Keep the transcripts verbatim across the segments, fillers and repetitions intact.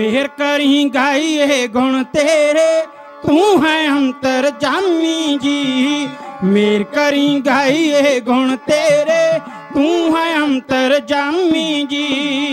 मेहर करी गाइए गुण तेरे, तू है अंतरजामी जी। मेहर करी गाइए गुण तेरे, तू है अंतरजामी जी।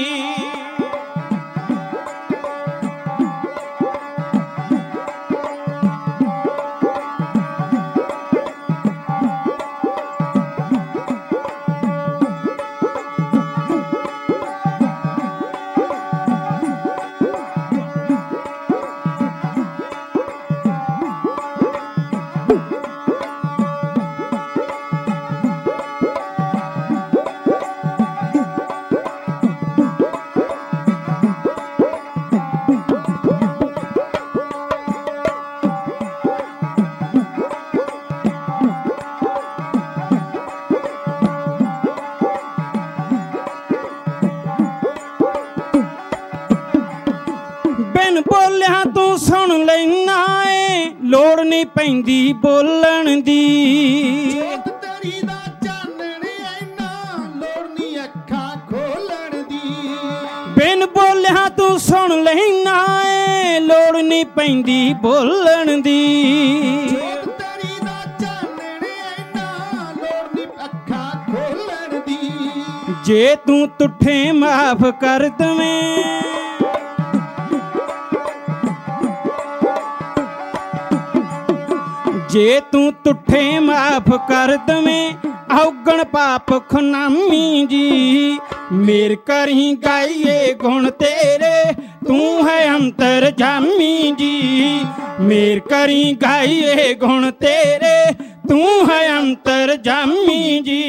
बिन बोलिया तू सुन लैना ए, लोड़ नहीं पैंदी बोलण दी। तेरी दा चानण ऐना, लोड़ नहीं अखां खोलण दी। बिन बोलिया तू सुन लैना ए, लोड़ नहीं पैंदी बोलण दी। तेरी दा चानण ऐना, लोड़ नहीं अखां खोलण दी। जे तू तुठे माफ कर दवें, जे तू तुठे माफ कर दवें, औगण पाप खुनामी जी। मेहर करी गाइए गुण तेरे, तू है अंतरजामी जी। मेहर करी गाइए गुण तेरे, तू है अंतरजामी जी।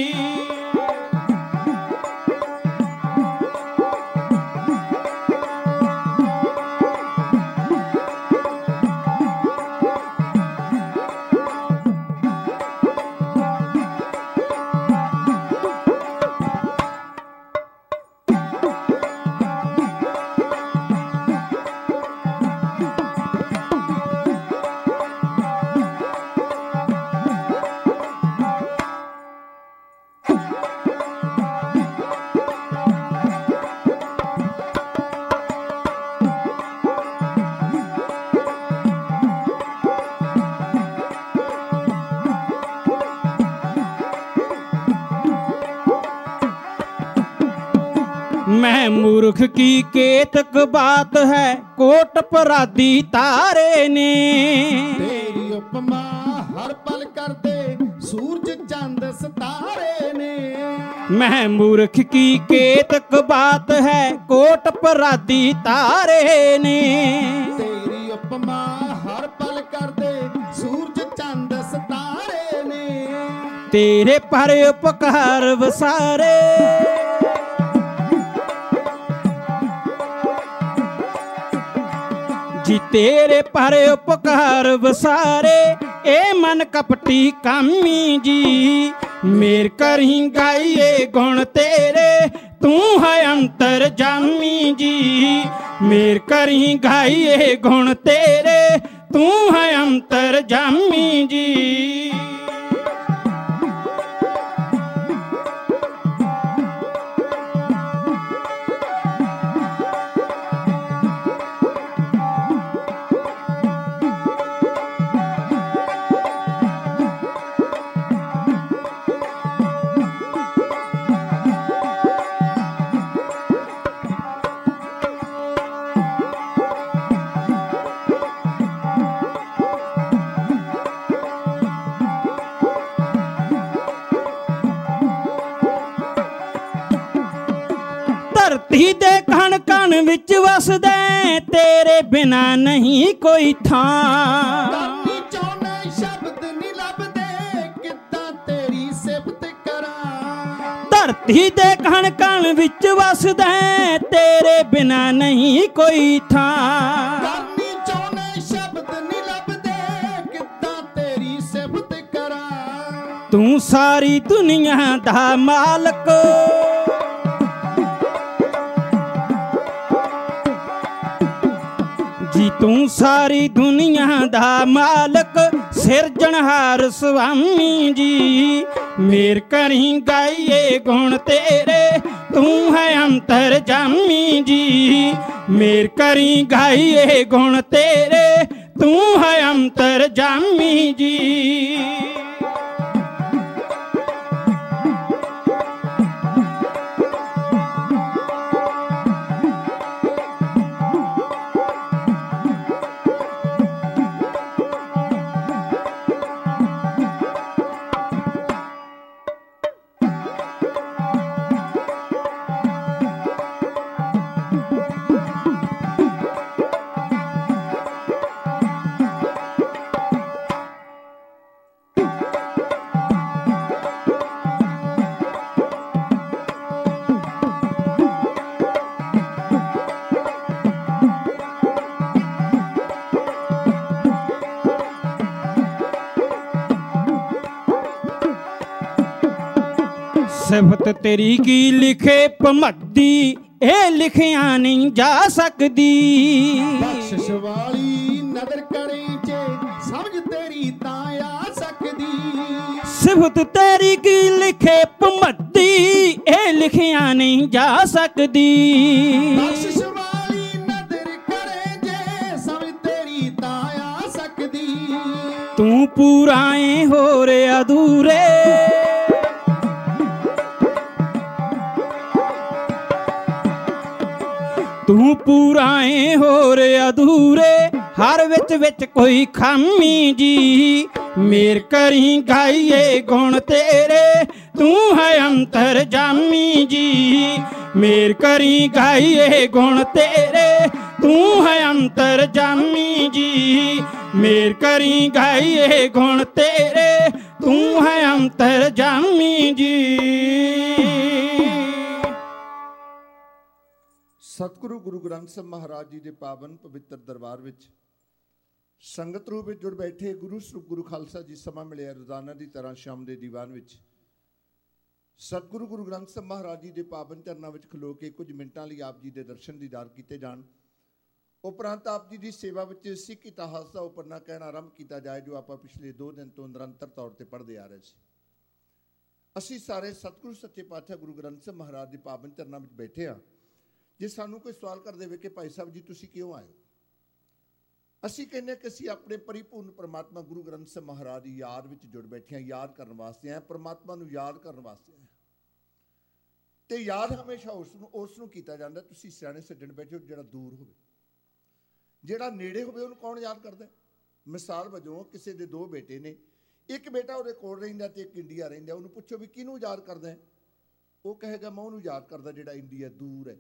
मैं मूर्ख की केतक बात है, कोट अपराधी तारे ने। तेरी उपमा हर पल कर दे, सूरज चंद सितारे ने। मैं मूर्ख की केतक बात है, कोट अपराधी तारे ने। तेरी उपमा हर पल कर दे, सूरज चंद सितारे ने। तेरे पर उपकार वसारे, जी तेरे पर उपकार वसारे, ए मन कपटी कामी जी। मेहर करी गाइए गुण तेरे, तू है अंतरजामी जी। मेहर करी गाइए गुण तेरे, तू है अंतरजामी जी। धरती दे कण कण विच वसदे, तेरे बिना नहीं कोई थां। धरती चों शब्द नहीं लभदे, किद्दां तेरी सिफत करां। धरती दे कण कण विच वसदे, तेरे बिना नहीं कोई थां। धरती चों शब्द नहीं लभदे, किद्दां तेरी सिफत करां। तू सारी दुनिया दा मालक, जी तू सारी दुनिया दा मालक, सिरजनहार स्वामी जी। मेहर करी गाइए गुण तेरे, तू है अंतरजामी जी। मेर करी गाइए गुण तेरे, तू है अंतरजामी जी। सिफत तेरी की लिखे भमद्दी, ए लिखिया नहीं जा सकदी। बख्शिश वाली नदर करे जे समझ तेरी तां आ सकदी। सिफत तेरी की लिखे भमद्दी, ए लिखिया नहीं जा सकदी। बख्शिश वाली नदर करे जे समझ तेरी तां आ सकदी। तू पूराए हो रे अधूरे, तू पूराए हो रे अधूरे, हर विच विच कोई खामी जी। मेर करी गाइए गुण तेरे, तू है अंतरजामी जी। मेर करी गाइए गुण तेरे, तू है अंतरजामी जी। मेर करी गाइए गुण तेरे, तू है अंतरजामी जी। सतगुरु गुरु ग्रंथ ਸਾਹਿਬ ਮਹਾਰਾਜ ਜੀ ਦੇ ਪਾਵਨ ਪਵਿੱਤਰ ਦਰਬਾਰ ਵਿੱਚ ਸੰਗਤ ਰੂਪ ਵਿੱਚ ਜੁੜ ਬੈਠੇ ਗੁਰੂ ਸਰੂਪ ਗੁਰੂ ਖਾਲਸਾ ਜੀ ਸਮਾਂ ਮਿਲਿਆ ਰੋਜ਼ਾਨਾ ਦੀ ਤਰ੍ਹਾਂ ਸ਼ਾਮ ਦੇ ਦੀਵਾਨ ਵਿੱਚ ਸਤਗੁਰੂ ਗੁਰੂ ਗ੍ਰੰਥ ਸਾਹਿਬ ਮਹਾਰਾਜ ਜੀ ਦੇ ਪਾਵਨ ਚਰਨਾਂ ਵਿੱਚ ਖਲੋ ਕੇ ਕੁਝ ਮਿੰਟਾਂ ਲਈ ਆਪ ਜੀ ਦੇ ਦਰਸ਼ਨ ਦੀਦਾਰ ਕੀਤੇ ਜਾਣ। ਉਪਰੰਤ ਆਪ ਜੀ ਦੀ ਸੇਵਾ ਵਿੱਚ ਸਿੱਖ ਇਤਿਹਾਸ ਦਾ ਉਪਰਨਾ ਕਹਿਣਾ ਆਰੰਭ ਕੀਤਾ ਜਾਏ ਜੋ ਆਪਾਂ ਪਿਛਲੇ ਦੋ ਦਿਨ ਤੋਂ ਨਿਰੰਤਰ ਤੌਰ ਤੇ ਪੜ੍ਹਦੇ ਆ ਰਹੇ ਸੀ। ਅਸੀਂ ਸਾਰੇ ਸਤਿਗੁਰੂ ਸੱਚੇ ਪਾਤਸ਼ਾਹ ਗੁਰੂ ਗ੍ਰੰਥ ਸਾਹਿਬ ਮਹਾਰਾਜ ਦੇ ਪਾਵਨ ਚਰਨਾਂ ਵਿੱਚ ਬੈਠੇ ਹਾਂ। ਜੇ ਸਾਨੂੰ ਕੋਈ ਸਵਾਲ ਕਰ ਦੇਵੇ ਕਿ ਭਾਈ ਸਾਹਿਬ ਜੀ ਤੁਸੀਂ ਕਿਉਂ ਆਏ ਹੋ, ਅਸੀਂ ਕਹਿੰਦੇ ਕਿ ਅਸੀਂ ਆਪਣੇ ਪਰਿਪੂਰਨ ਪਰਮਾਤਮਾ ਗੁਰੂ ਗ੍ਰੰਥ ਸਾਹਿਬ ਮਹਾਰਾਜ ਦੀ ਯਾਦ ਵਿੱਚ ਜੁੜ ਬੈਠੇ ਹਾਂ। ਯਾਦ ਕਰਨ ਵਾਸਤੇ ਆਏ, ਪਰਮਾਤਮਾ ਨੂੰ ਯਾਦ ਕਰਨ ਵਾਸਤੇ ਆਏ। ਤੇ ਯਾਦ ਹਮੇਸ਼ਾ ਉਸ ਨੂੰ ਉਸ ਨੂੰ ਕੀਤਾ ਜਾਂਦਾ ਤੁਸੀਂ ਸਿਆਣੇ ਸੱਜਣ ਬੈਠੇ ਹੋ ਜਿਹੜਾ ਦੂਰ ਹੋਵੇ, ਜਿਹੜਾ ਨੇੜੇ ਹੋਵੇ ਉਹਨੂੰ ਕੌਣ ਯਾਦ ਕਰਦਾ। ਮਿਸਾਲ ਵਜੋਂ ਕਿਸੇ ਦੇ ਦੋ ਬੇਟੇ ਨੇ, ਇੱਕ ਬੇਟਾ ਉਹਦੇ ਕੋਲ ਰਹਿੰਦਾ ਤੇ ਇੱਕ ਇੰਡੀਆ ਰਹਿੰਦਾ। ਉਹਨੂੰ ਪੁੱਛੋ ਵੀ ਕਿਹਨੂੰ ਯਾਦ ਕਰਦਾ, ਉਹ ਕਹੇਗਾ ਮੈਂ ਉਹਨੂੰ ਯਾਦ ਕਰਦਾ ਜਿਹੜਾ ਇੰਡੀਆ ਦੂਰ ਹੈ।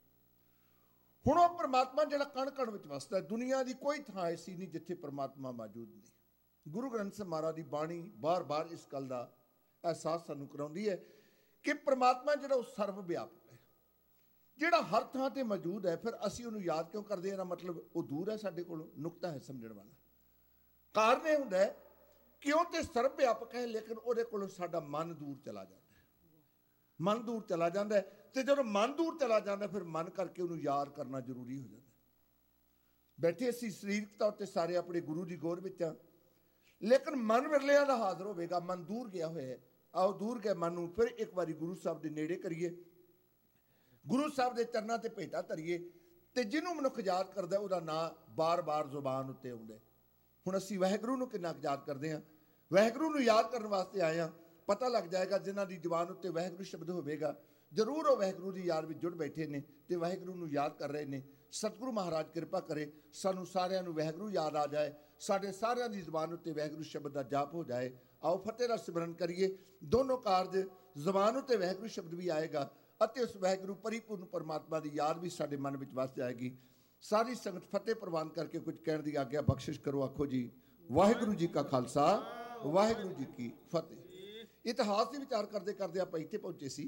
ਹੁਣ ਉਹ ਪਰਮਾਤਮਾ ਜਿਹੜਾ ਕਣ ਕਣ ਵਿੱਚ ਵਸਦਾ, ਦੁਨੀਆ ਦੀ ਕੋਈ ਥਾਂ ਐਸੀ ਨਹੀਂ ਜਿੱਥੇ ਪਰਮਾਤਮਾ ਮੌਜੂਦ ਨਹੀਂ। ਗੁਰੂ ਗ੍ਰੰਥ ਸਾਹਿਬ ਮਹਾਰਾਜ ਦੀ ਬਾਣੀ ਬਾਰ ਬਾਰ ਇਸ ਗੱਲ ਦਾ ਅਹਿਸਾਸ ਸਾਨੂੰ ਕਰਾਉਂਦੀ ਹੈ ਕਿ ਪਰਮਾਤਮਾ ਜਿਹੜਾ ਉਹ ਸਰਵ ਵਿਆਪਕ ਹੈ, ਜਿਹੜਾ ਹਰ ਥਾਂ ਤੇ ਮੌਜੂਦ ਹੈ। ਫਿਰ ਅਸੀਂ ਉਹਨੂੰ ਯਾਦ ਕਿਉਂ ਕਰਦੇ ਹਾਂ? ਇਹਦਾ ਮਤਲਬ ਉਹ ਦੂਰ ਹੈ ਸਾਡੇ ਕੋਲੋਂ। ਨੁਕਤਾ ਹੈ ਸਮਝਣ ਵਾਲਾ। ਕਾਰਨ ਇਹ ਹੁੰਦਾ ਹੈ ਕਿ ਉਹ ਤੇ ਸਰਵ ਵਿਆਪਕ ਹੈ, ਲੇਕਿਨ ਉਹਦੇ ਕੋਲੋਂ ਸਾਡਾ ਮਨ ਦੂਰ ਚਲਾ ਜਾਂਦਾ ਹੈ। ਮਨ ਦੂਰ ਚਲਾ ਜਾਂਦਾ ਹੈ ਤੇ ਜਦੋਂ ਮਨ ਦੂਰ ਚਲਾ ਜਾਂਦਾ ਫਿਰ ਮਨ ਕਰਕੇ ਉਹਨੂੰ ਯਾਦ ਕਰਨਾ ਜ਼ਰੂਰੀ ਹੋ ਜਾਂਦਾ। ਬੈਠੇ ਅਸੀਂ ਸਰੀਰਕ ਤੌਰ ਤੇ ਸਾਰੇ ਆਪਣੇ ਗੁਰੂ ਦੀ ਗੋਦ ਵਿੱਚ ਹਾਂ, ਲੇਕਿਨ ਮਨ ਵਿਰਲਿਆਂ ਦਾ ਹਾਜ਼ਰ ਹੋਵੇਗਾ। ਮਨ ਦੂਰ ਗਿਆ ਹੋਇਆ ਹੈ। ਆਓ ਦੂਰ ਗਏ ਮਨ ਨੂੰ ਫਿਰ ਇੱਕ ਵਾਰੀ ਗੁਰੂ ਸਾਹਿਬ ਦੇ ਨੇੜੇ ਕਰੀਏ, ਗੁਰੂ ਸਾਹਿਬ ਦੇ ਚਰਨਾਂ ਤੇ ਭੇਟਾ ਧਰੀਏ ਤੇ ਜਿਹਨੂੰ ਮਨੁੱਖ ਯਾਦ ਕਰਦਾ ਉਹਦਾ ਨਾਂ ਬਾਰ-ਬਾਰ ਜ਼ੁਬਾਨ ਉੱਤੇ ਆਉਂਦਾ। ਹੁਣ ਅਸੀਂ ਵਾਹਿਗੁਰੂ ਨੂੰ ਕਿੰਨਾ ਯਾਦ ਕਰਦੇ ਹਾਂ? ਵਾਹਿਗੁਰੂ ਨੂੰ ਯਾਦ ਕਰਨ ਵਾਸਤੇ ਆਏ ਹਾਂ। ਪਤਾ ਲੱਗ ਜਾਏਗਾ ਜਿਨ੍ਹਾਂ ਦੀ ਜ਼ੁਬਾਨ ਉੱਤੇ ਵਾਹਿਗੁਰੂ ਸ਼ਬਦ ਹੋਵੇਗਾ ਜ਼ਰੂਰ ਉਹ ਵਾਹਿਗੁਰੂ ਦੀ ਯਾਦ ਵਿੱਚ ਜੁੜ ਬੈਠੇ ਨੇ ਤੇ ਵਾਹਿਗੁਰੂ ਨੂੰ ਯਾਦ ਕਰ ਰਹੇ ਨੇ। ਸਤਿਗੁਰੂ ਮਹਾਰਾਜ ਕਿਰਪਾ ਕਰੇ ਸਾਨੂੰ ਸਾਰਿਆਂ ਨੂੰ ਵਾਹਿਗੁਰੂ ਯਾਦ ਆ ਜਾਏ, ਸਾਡੇ ਸਾਰਿਆਂ ਦੀ ਜ਼ੁਬਾਨ ਉੱਤੇ ਵਾਹਿਗੁਰੂ ਸ਼ਬਦ ਦਾ ਜਾਪ ਹੋ ਜਾਏ। ਆਓ ਫਤਿਹ ਦਾ ਸਿਮਰਨ ਕਰੀਏ। ਦੋਨੋਂ ਕਾਰਜ ਜ਼ੁਬਾਨ ਉੱਤੇ ਵਾਹਿਗੁਰੂ ਸ਼ਬਦ ਵੀ ਆਏਗਾ ਅਤੇ ਉਸ ਵਾਹਿਗੁਰੂ ਪਰਿਪੂਰਨ ਪਰਮਾਤਮਾ ਦੀ ਯਾਦ ਵੀ ਸਾਡੇ ਮਨ ਵਿੱਚ ਵਸ ਜਾਏਗੀ। ਸਾਰੀ ਸੰਗਤ ਫਤਿਹ ਪ੍ਰਵਾਨ ਕਰਕੇ ਕੁਝ ਕਹਿਣ ਦੀ ਆਗਿਆ ਬਖਸ਼ਿਸ਼ ਕਰੋ। ਆਖੋ ਜੀ ਵਾਹਿਗੁਰੂ ਜੀ ਕਾ ਖਾਲਸਾ, ਵਾਹਿਗੁਰੂ ਜੀ ਕੀ ਫਤਿਹ। ਇਤਿਹਾਸ ਦੀ ਵਿਚਾਰ ਕਰਦੇ ਕਰਦੇ ਆਪਾਂ ਇੱਥੇ ਪਹੁੰਚੇ ਸੀ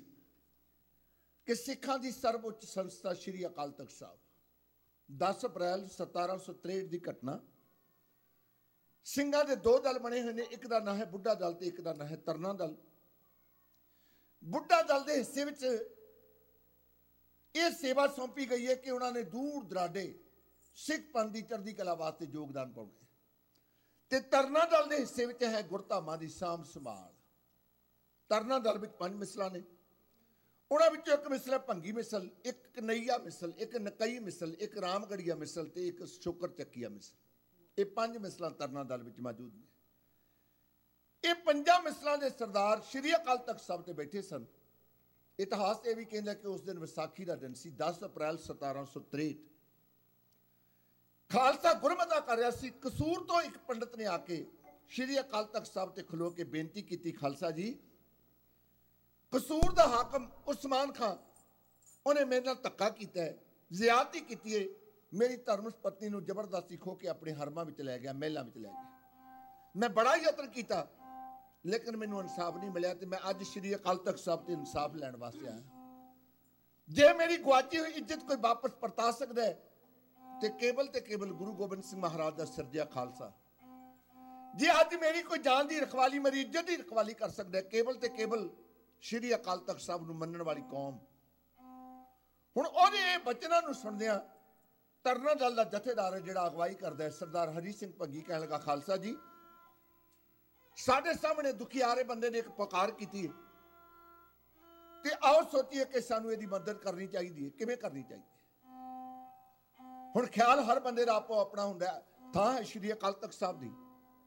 ਕਿ ਸਿੱਖਾਂ ਦੀ ਸਰਵਉੱਚ ਸੰਸਥਾ ਸ਼੍ਰੀ ਅਕਾਲ ਤਖਤ ਸਾਹਿਬ, ਦਸ ਅਪ੍ਰੈਲ ਸਤਾਰਾਂ ਸੌ ਤਰੇਹਠ ਦੀ ਘਟਨਾ। ਸਿੰਘਾਂ ਦੇ ਦੋ ਦਲ ਬਣੇ ਹੋਏ ਨੇ, ਇੱਕ ਦਾ ਨਾਂ ਹੈ ਬੁੱਢਾ ਦਲ ਤੇ ਇੱਕ ਦਾ ਨਾਂ ਹੈ ਤਰਨਾ ਦਲ। ਬੁੱਢਾ ਦਲ ਦੇ ਹਿੱਸੇ ਵਿੱਚ ਇਹ ਸੇਵਾ ਸੌਂਪੀ ਗਈ ਹੈ ਕਿ ਉਹਨਾਂ ਨੇ ਦੂਰ ਦਰਾਡੇ ਸਿੱਖ ਪੰਥ ਦੀ ਚੜ੍ਹਦੀ ਕਲਾ ਵਾਸਤੇ ਯੋਗਦਾਨ ਪਾਉਣਾ ਹੈ ਤੇ ਤਰਨਾ ਦਲ ਦੇ ਹਿੱਸੇ ਵਿੱਚ ਹੈ ਗੁਰਧਾਮਾਂ ਦੀ ਸਾਂਭ ਸੰਭਾਲ। ਤਰਨਾ ਦਲ ਵਿੱਚ ਪੰਜ ਮਿਸਲਾਂ ਨੇ, ਉਹਨਾਂ ਵਿੱਚੋਂ ਇੱਕ ਮਿਸਲ ਹੈ ਭੰਗੀ ਮਿਸਲ, ਇੱਕ ਕਨਈਆ ਮਿਸਲ, ਇੱਕ ਨਕਈ ਮਿਸਲ, ਇੱਕ ਰਾਮਗੜੀਆ ਮਿਸਲ ਤੇ ਇੱਕ ਸ਼ੁਕਰ ਚੱਕੀਆ ਮਿਸਲ। ਇਹ ਪੰਜ ਮਿਸਲਾਂ ਤਰਨਾ ਦਲ ਵਿੱਚ ਮੌਜੂਦ ਨੇ। ਇਹ ਪੰਜਾਂ ਮਿਸਲਾਂ ਦੇ ਸਰਦਾਰ ਸ਼੍ਰੀ ਅਕਾਲ ਤਖਤ ਸਾਹਿਬ ਤੇ ਬੈਠੇ ਸਨ। ਇਤਿਹਾਸ ਇਹ ਵੀ ਕਹਿੰਦਾ ਕਿ ਉਸ ਦਿਨ ਵਿਸਾਖੀ ਦਾ ਦਿਨ ਸੀ, ਦਸ ਅਪ੍ਰੈਲ ਸਤਾਰਾਂ ਸੌ ਤਰੇਹਠ। ਖਾਲਸਾ ਗੁਰਮਤਾ ਕਰ ਰਿਹਾ ਸੀ। ਕਸੂਰ ਤੋਂ ਇੱਕ ਪੰਡਤ ਨੇ ਆ ਕੇ ਸ਼੍ਰੀ ਅਕਾਲ ਤਖਤ ਸਾਹਿਬ ਤੇ ਖਲੋ ਕੇ ਬੇਨਤੀ ਕੀਤੀ, ਖਾਲਸਾ ਜੀ, ਕਸੂਰ ਦਾ ਹਾਕਮ ਉਸਮਾਨ ਖਾਨ, ਉਹਨੇ ਮੇਰੇ ਨਾਲ ਧੱਕਾ ਕੀਤਾ ਹੈ, ਜ਼ਿਆਦਤੀ ਕੀਤੀ ਹੈ, ਮੇਰੀ ਧਰਮ ਪਤਨੀ ਨੂੰ ਜ਼ਬਰਦਸਤੀ ਖੋ ਕੇ ਆਪਣੇ ਹਰਮਾਂ ਵਿੱਚ ਲੈ ਗਿਆ, ਮਹਿਲਾਂ ਵਿੱਚ ਲੈ ਗਿਆ। ਮੈਂ ਬੜਾ ਯਤਨ ਕੀਤਾ ਲੇਕਿਨ ਮੈਨੂੰ ਇਨਸਾਫ ਨਹੀਂ ਮਿਲਿਆ ਤੇ ਮੈਂ ਅੱਜ ਸ਼੍ਰੀ ਅਕਾਲ ਤਖਤ ਸਾਹਿਬ ਤੇ ਇਨਸਾਫ ਲੈਣ ਵਾਸਤੇ ਆਇਆ। ਜੇ ਮੇਰੀ ਗੁਆਚੀ ਹੋਈ ਇੱਜ਼ਤ ਕੋਈ ਵਾਪਸ ਪਰਤਾ ਸਕਦਾ ਹੈ ਤੇ ਕੇਵਲ ਤੇ ਕੇਵਲ ਗੁਰੂ ਗੋਬਿੰਦ ਸਿੰਘ ਮਹਾਰਾਜ ਦਾ ਸਿਰਜਿਆ ਖਾਲਸਾ। ਜੇ ਅੱਜ ਮੇਰੀ ਕੋਈ ਜਾਨ ਦੀ ਰਖਵਾਲੀ, ਮੇਰੀ ਇੱਜ਼ਤ ਦੀ ਰਖਵਾਲੀ ਕਰ ਸਕਦਾ ਹੈ, ਕੇਵਲ ਤੇ ਕੇਵਲ ਸ਼੍ਰੀ ਅਕਾਲ ਤਖਤ ਸਾਹਿਬ ਨੂੰ ਮੰਨਣ ਵਾਲੀ ਕੌਮ। ਹੁਣ ਉਹਦੇ ਇਹ ਬਚਨਾਂ ਨੂੰ ਸੁਣਦਿਆਂ ਤਰਨਾ ਦਲ ਦਾ ਜਥੇਦਾਰ ਹੈ ਜਿਹੜਾ ਅਗਵਾਈ ਕਰਦਾ ਹੈ, ਸਰਦਾਰ ਹਰੀ ਸਿੰਘ ਭੰਗੀ, ਕਹਿਣ ਲੱਗਾ, ਖਾਲਸਾ ਜੀ, ਸਾਡੇ ਸਾਹਮਣੇ ਦੁਖਿਆਰੇ ਬੰਦੇ ਨੇ ਇੱਕ ਪੁਕਾਰ ਕੀਤੀ ਹੈ ਤੇ ਆਓ ਸੋਚੀਏ ਕਿ ਸਾਨੂੰ ਇਹਦੀ ਮਦਦ ਕਰਨੀ ਚਾਹੀਦੀ ਹੈ। ਕਿਵੇਂ ਕਰਨੀ ਚਾਹੀਦੀ ਹੈ? ਹੁਣ ਖਿਆਲ ਹਰ ਬੰਦੇ ਦਾ ਆਪੋ ਆਪਣਾ ਹੁੰਦਾ ਹੈ। ਥਾਂ ਹੈ ਸ਼੍ਰੀ ਅਕਾਲ ਤਖਤ ਸਾਹਿਬ ਦੀ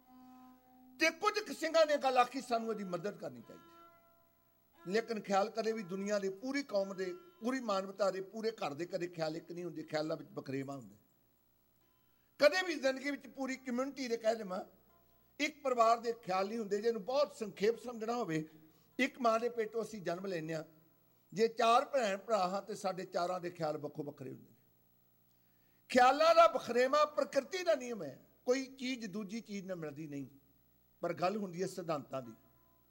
ਤੇ ਕੁਝ ਸਿੰਘਾਂ ਨੇ ਗੱਲ ਆਖੀ, ਸਾਨੂੰ ਇਹਦੀ ਮਦਦ ਕਰਨੀ ਚਾਹੀਦੀ ਹੈ। ਲੇਕਿਨ ਖਿਆਲ ਕਦੇ ਵੀ ਦੁਨੀਆ ਦੇ ਪੂਰੀ ਕੌਮ ਦੇ, ਪੂਰੀ ਮਾਨਵਤਾ ਦੇ, ਪੂਰੇ ਘਰ ਦੇ ਕਦੇ ਖਿਆਲ ਇੱਕ ਨਹੀਂ ਹੁੰਦੇ। ਖਿਆਲਾਂ ਵਿੱਚ ਬਖਰੇਵਾ ਹੁੰਦੇ। ਕਦੇ ਵੀ ਜ਼ਿੰਦਗੀ ਵਿੱਚ ਪੂਰੀ ਕਮਿਊਨਿਟੀ ਦੇ ਕਹਿ ਦੇਵਾਂ ਇੱਕ ਪਰਿਵਾਰ ਦੇ ਖਿਆਲ ਨਹੀਂ ਹੁੰਦੇ। ਜਿਹਨੂੰ ਬਹੁਤ ਸੰਖੇਪ ਸਮਝਣਾ ਹੋਵੇ, ਇੱਕ ਮਾਂ ਦੇ ਪੇਟੋਂ ਅਸੀਂ ਜਨਮ ਲੈਂਦੇ ਹਾਂ। ਜੇ ਚਾਰ ਭੈਣ ਭਰਾ ਹਾਂ ਤੇ ਸਾਡੇ ਚਾਰਾਂ ਦੇ ਖਿਆਲ ਵੱਖੋ ਵੱਖਰੇ ਹੁੰਦੇ ਨੇ। ਖਿਆਲਾਂ ਦਾ ਬਖਰੇਵਾ ਪ੍ਰਕਿਰਤੀ ਦਾ ਨਿਯਮ ਹੈ। ਕੋਈ ਚੀਜ਼ ਦੂਜੀ ਚੀਜ਼ ਨਾਲ ਮਿਲਦੀ ਨਹੀਂ, ਪਰ ਗੱਲ ਹੁੰਦੀ ਹੈ ਸਿਧਾਂਤਾਂ ਦੀ।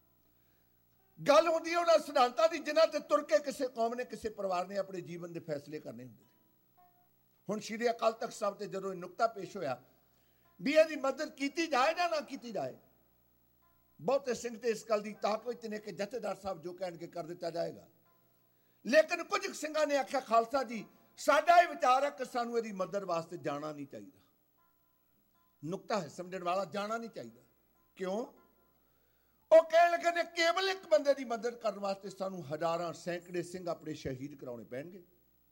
ਗੱਲ ਹੁੰਦੀ ਹੈ ਉਹਨਾਂ ਸਿਧਾਂਤਾਂ ਦੀ ਜਿਨ੍ਹਾਂ ਤੇ ਤੁਰ ਕੇ ਕਿਸੇ ਕੌਮ ਨੇ, ਕਿਸੇ ਪਰਿਵਾਰ ਨੇ ਆਪਣੇ ਜੀਵਨ ਦੇ ਫੈਸਲੇ ਕਰਨੇ ਹੁੰਦੇ ਨੇ। ਹੁਣ ਸ਼੍ਰੀ ਅਕਾਲ ਤਖਤ ਸਾਹਿਬ ਤੇ ਜਦੋਂ ਇਹ ਨੁਕਤਾ ਪੇਸ਼ ਹੋਇਆ ਵੀ ਇਹਦੀ ਮਦਦ ਕੀਤੀ ਜਾਏ ਜਾਂ ਨਾ ਕੀਤੀ ਜਾਏ, ਬਹੁਤੇ ਸਿੰਘ ਤੇ ਇਸ ਗੱਲ ਦੀ ਤਾਕ ਵਿੱਚ ਨੇ ਕਿ ਜਥੇਦਾਰ ਸਾਹਿਬ ਜੋ ਕਹਿਣਗੇ ਕਰ ਦਿੱਤਾ ਜਾਏਗਾ। ਲੇਕਿਨ ਕੁਝ ਸਿੰਘਾਂ ਨੇ ਆਖਿਆ, ਖਾਲਸਾ ਜੀ, ਸਾਡਾ ਇਹ ਵਿਚਾਰ ਹੈ ਕਿ ਸਾਨੂੰ ਇਹਦੀ ਮਦਦ ਵਾਸਤੇ ਜਾਣਾ ਨਹੀਂ ਚਾਹੀਦਾ। ਨੁਕਤਾ ਹੈ ਸਮਝਣ ਵਾਲਾ, ਜਾਣਾ ਨਹੀਂ ਚਾਹੀਦਾ। ਕਿਉਂ? ਉਹ ਕਹਿਣ ਲੱਗੇ ਨੇ ਕੇਵਲ ਇੱਕ ਬੰਦੇ ਦੀ ਮਦਦ ਕਰਨ ਵਾਸਤੇ ਸਾਨੂੰ ਹਜ਼ਾਰਾਂ ਸੈਂਕੜੇ ਸਿੰਘ ਆਪਣੇ ਸ਼ਹੀਦ ਕਰਾਉਣੇ ਪੈਣਗੇ।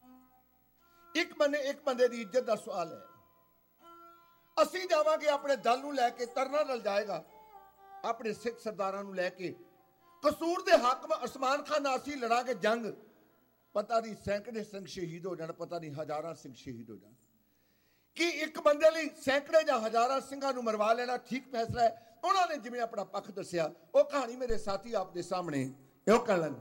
ਇੱਕ ਬੰਦੇ ਇੱਕ ਬੰਦੇ ਦੀ ਇੱਜ਼ਤ ਦਾ ਸਵਾਲ ਹੈ। ਅਸੀਂ ਜਾਵਾਂਗੇ, ਆਪਣੇ ਦਲ ਨੂੰ ਲੈ ਕੇ ਤਰਨਾ ਦਲ ਜਾਏਗਾ, ਆਪਣੇ ਸਿੱਖ ਸਰਦਾਰਾਂ ਨੂੰ ਲੈ ਕੇ ਕਸੂਰ ਦੇ ਹਾਕਮ ਉਸਮਾਨ ਖਾਨ ਨਾਲ ਅਸੀਂ ਲੜਾਂਗੇ ਜੰਗ। ਪਤਾ ਨਹੀਂ ਸੈਂਕੜੇ ਸਿੰਘ ਸ਼ਹੀਦ ਹੋ ਜਾਣ, ਪਤਾ ਨਹੀਂ ਹਜ਼ਾਰਾਂ ਸਿੰਘ ਸ਼ਹੀਦ ਹੋ ਜਾਣ। ਕਿ ਇੱਕ ਬੰਦੇ ਲਈ ਸੈਂਕੜੇ ਜਾਂ ਹਜ਼ਾਰਾਂ ਸਿੰਘਾਂ ਨੂੰ ਮਰਵਾ ਲੈਣਾ ਠੀਕ ਫੈਸਲਾ ਹੈ? ਉਹਨਾਂ ਨੇ ਜਿਵੇਂ ਆਪਣਾ ਪੱਖ ਦੱਸਿਆ, ਉਹ ਕਹਾਣੀ ਮੇਰੇ ਸਾਥੀ ਆਪ ਦੇ ਸਾਹਮਣੇ ਇਹੋ ਕਹਿ ਲੈਣ।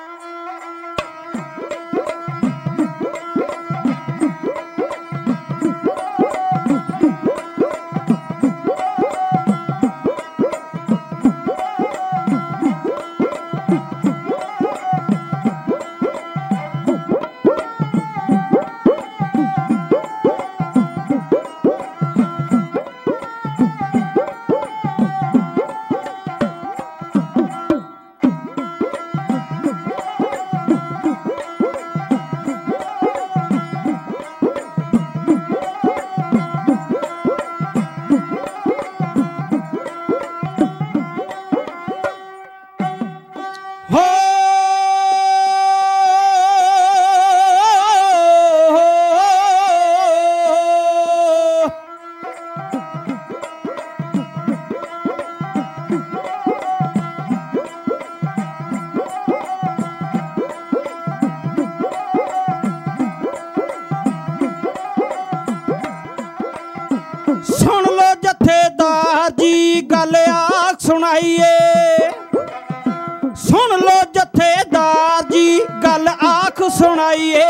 ਗੱਲ ਆਖ ਸੁਣਾਈਏ, ਸੁਣ ਲੋ ਜਥੇਦਾਰ ਜੀ ਗੱਲ ਆਖ ਸੁਣਾਈਏ।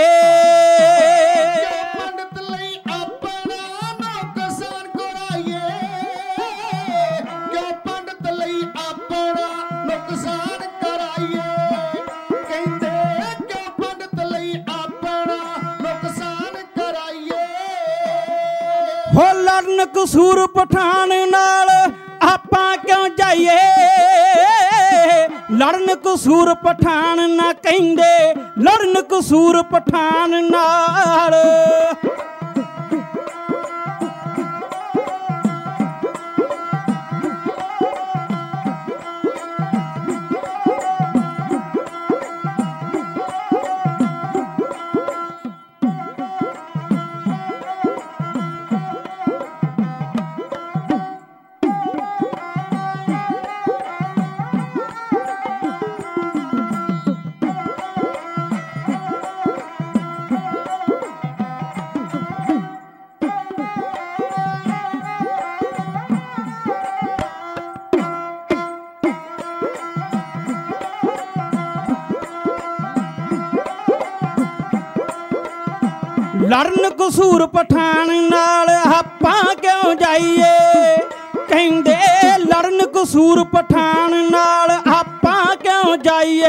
ਪੰਡਤ ਲਈ ਆਪਣਾ ਨੁਕਸਾਨ ਕਰਾਈਏ, ਕਿਉਂ ਪੰਡਤ ਲਈ ਆਪਣਾ ਨੁਕਸਾਨ ਕਰਾਈਏ। ਕਹਿੰਦੇ ਕਿਉਂ ਪੰਡਤ ਲਈ ਆਪਣਾ ਨੁਕਸਾਨ ਕਰਾਈਏ। ਹੋ ਲੜਨ ਕਸੂਰ ਪਠਾਨ ਨਾਲ ਆਪਾਂ ਕਿਉਂ ਜਾਈਏ, ਲੜਨ ਕਸੂਰ ਪਠਾਨ ਨਾ ਕਹਿੰਦੇ, ਲੜਨ ਕਸੂਰ ਪਠਾਨ ਨਾਲ। ਲੜਨ ਕਸੂਰ ਪਠਾਨ ਨਾਲ ਆਪਾਂ ਕਿਉਂ ਜਾਈਏ। ਕਹਿੰਦੇ ਲੜਨ ਕਸੂਰ ਪਠਾਨ ਨਾਲ ਆਪਾਂ ਕਿਉਂ ਜਾਈਏ।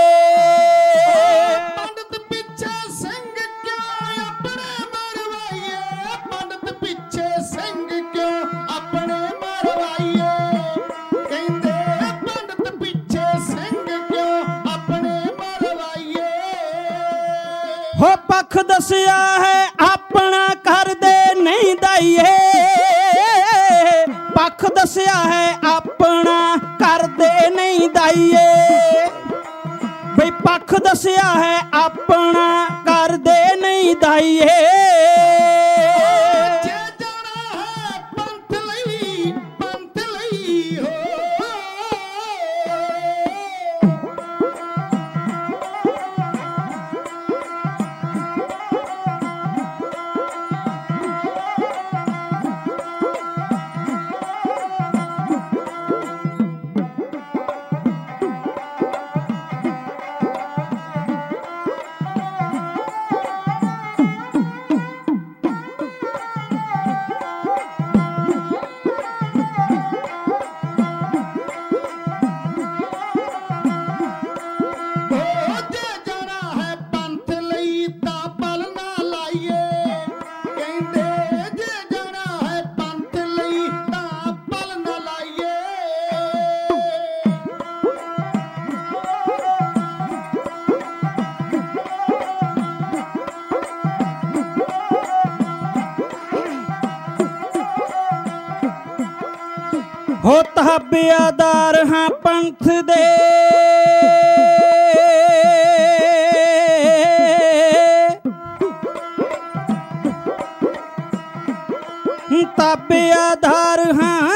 ਪੰਡਤ ਪਿੱਛੇ ਸਿੰਘ ਕਿਉਂ ਆਪਣੇ ਮਰਵਾਈਏ। ਪੰਡਤ ਪਿੱਛੇ ਸਿੰਘ ਕਿਉਂ ਆਪਣੇ ਮਰਵਾਈਏ। ਕਹਿੰਦੇ ਪੰਡਤ ਪਿੱਛੇ ਸਿੰਘ ਕਿਉਂ ਆਪਣੇ ਮਰਵਾਈਏ। ਹੋ ਪੱਖ ਦੱਸਿਆ ਹੈ ਆਪਣਾ ਕਰਦੇ ਨਹੀਂ ਦਾਈਏ। ਪੱਖ ਦੱਸਿਆ ਹੈ ਆਪਣਾ ਕਰਦੇ ਨਹੀਂ ਦਾਈਏ। ਬਈ ਪੱਖ ਦੱਸਿਆ ਹੈ ਆਪਣਾ ਕਰਦੇ ਨਹੀਂ ਦਾਈਏ। ਜੇ ਜਾਣਾ ਹੈ ਪੰਥ ਲਈ ਪੰਥ ਲਈ ਹੋ। ਹੋ ਤਾਬਿਆਦਾਰ ਹਾਂ ਪੰਥ ਦੇ। ਤਾਬਿਆਦਾਰ ਹਾਂ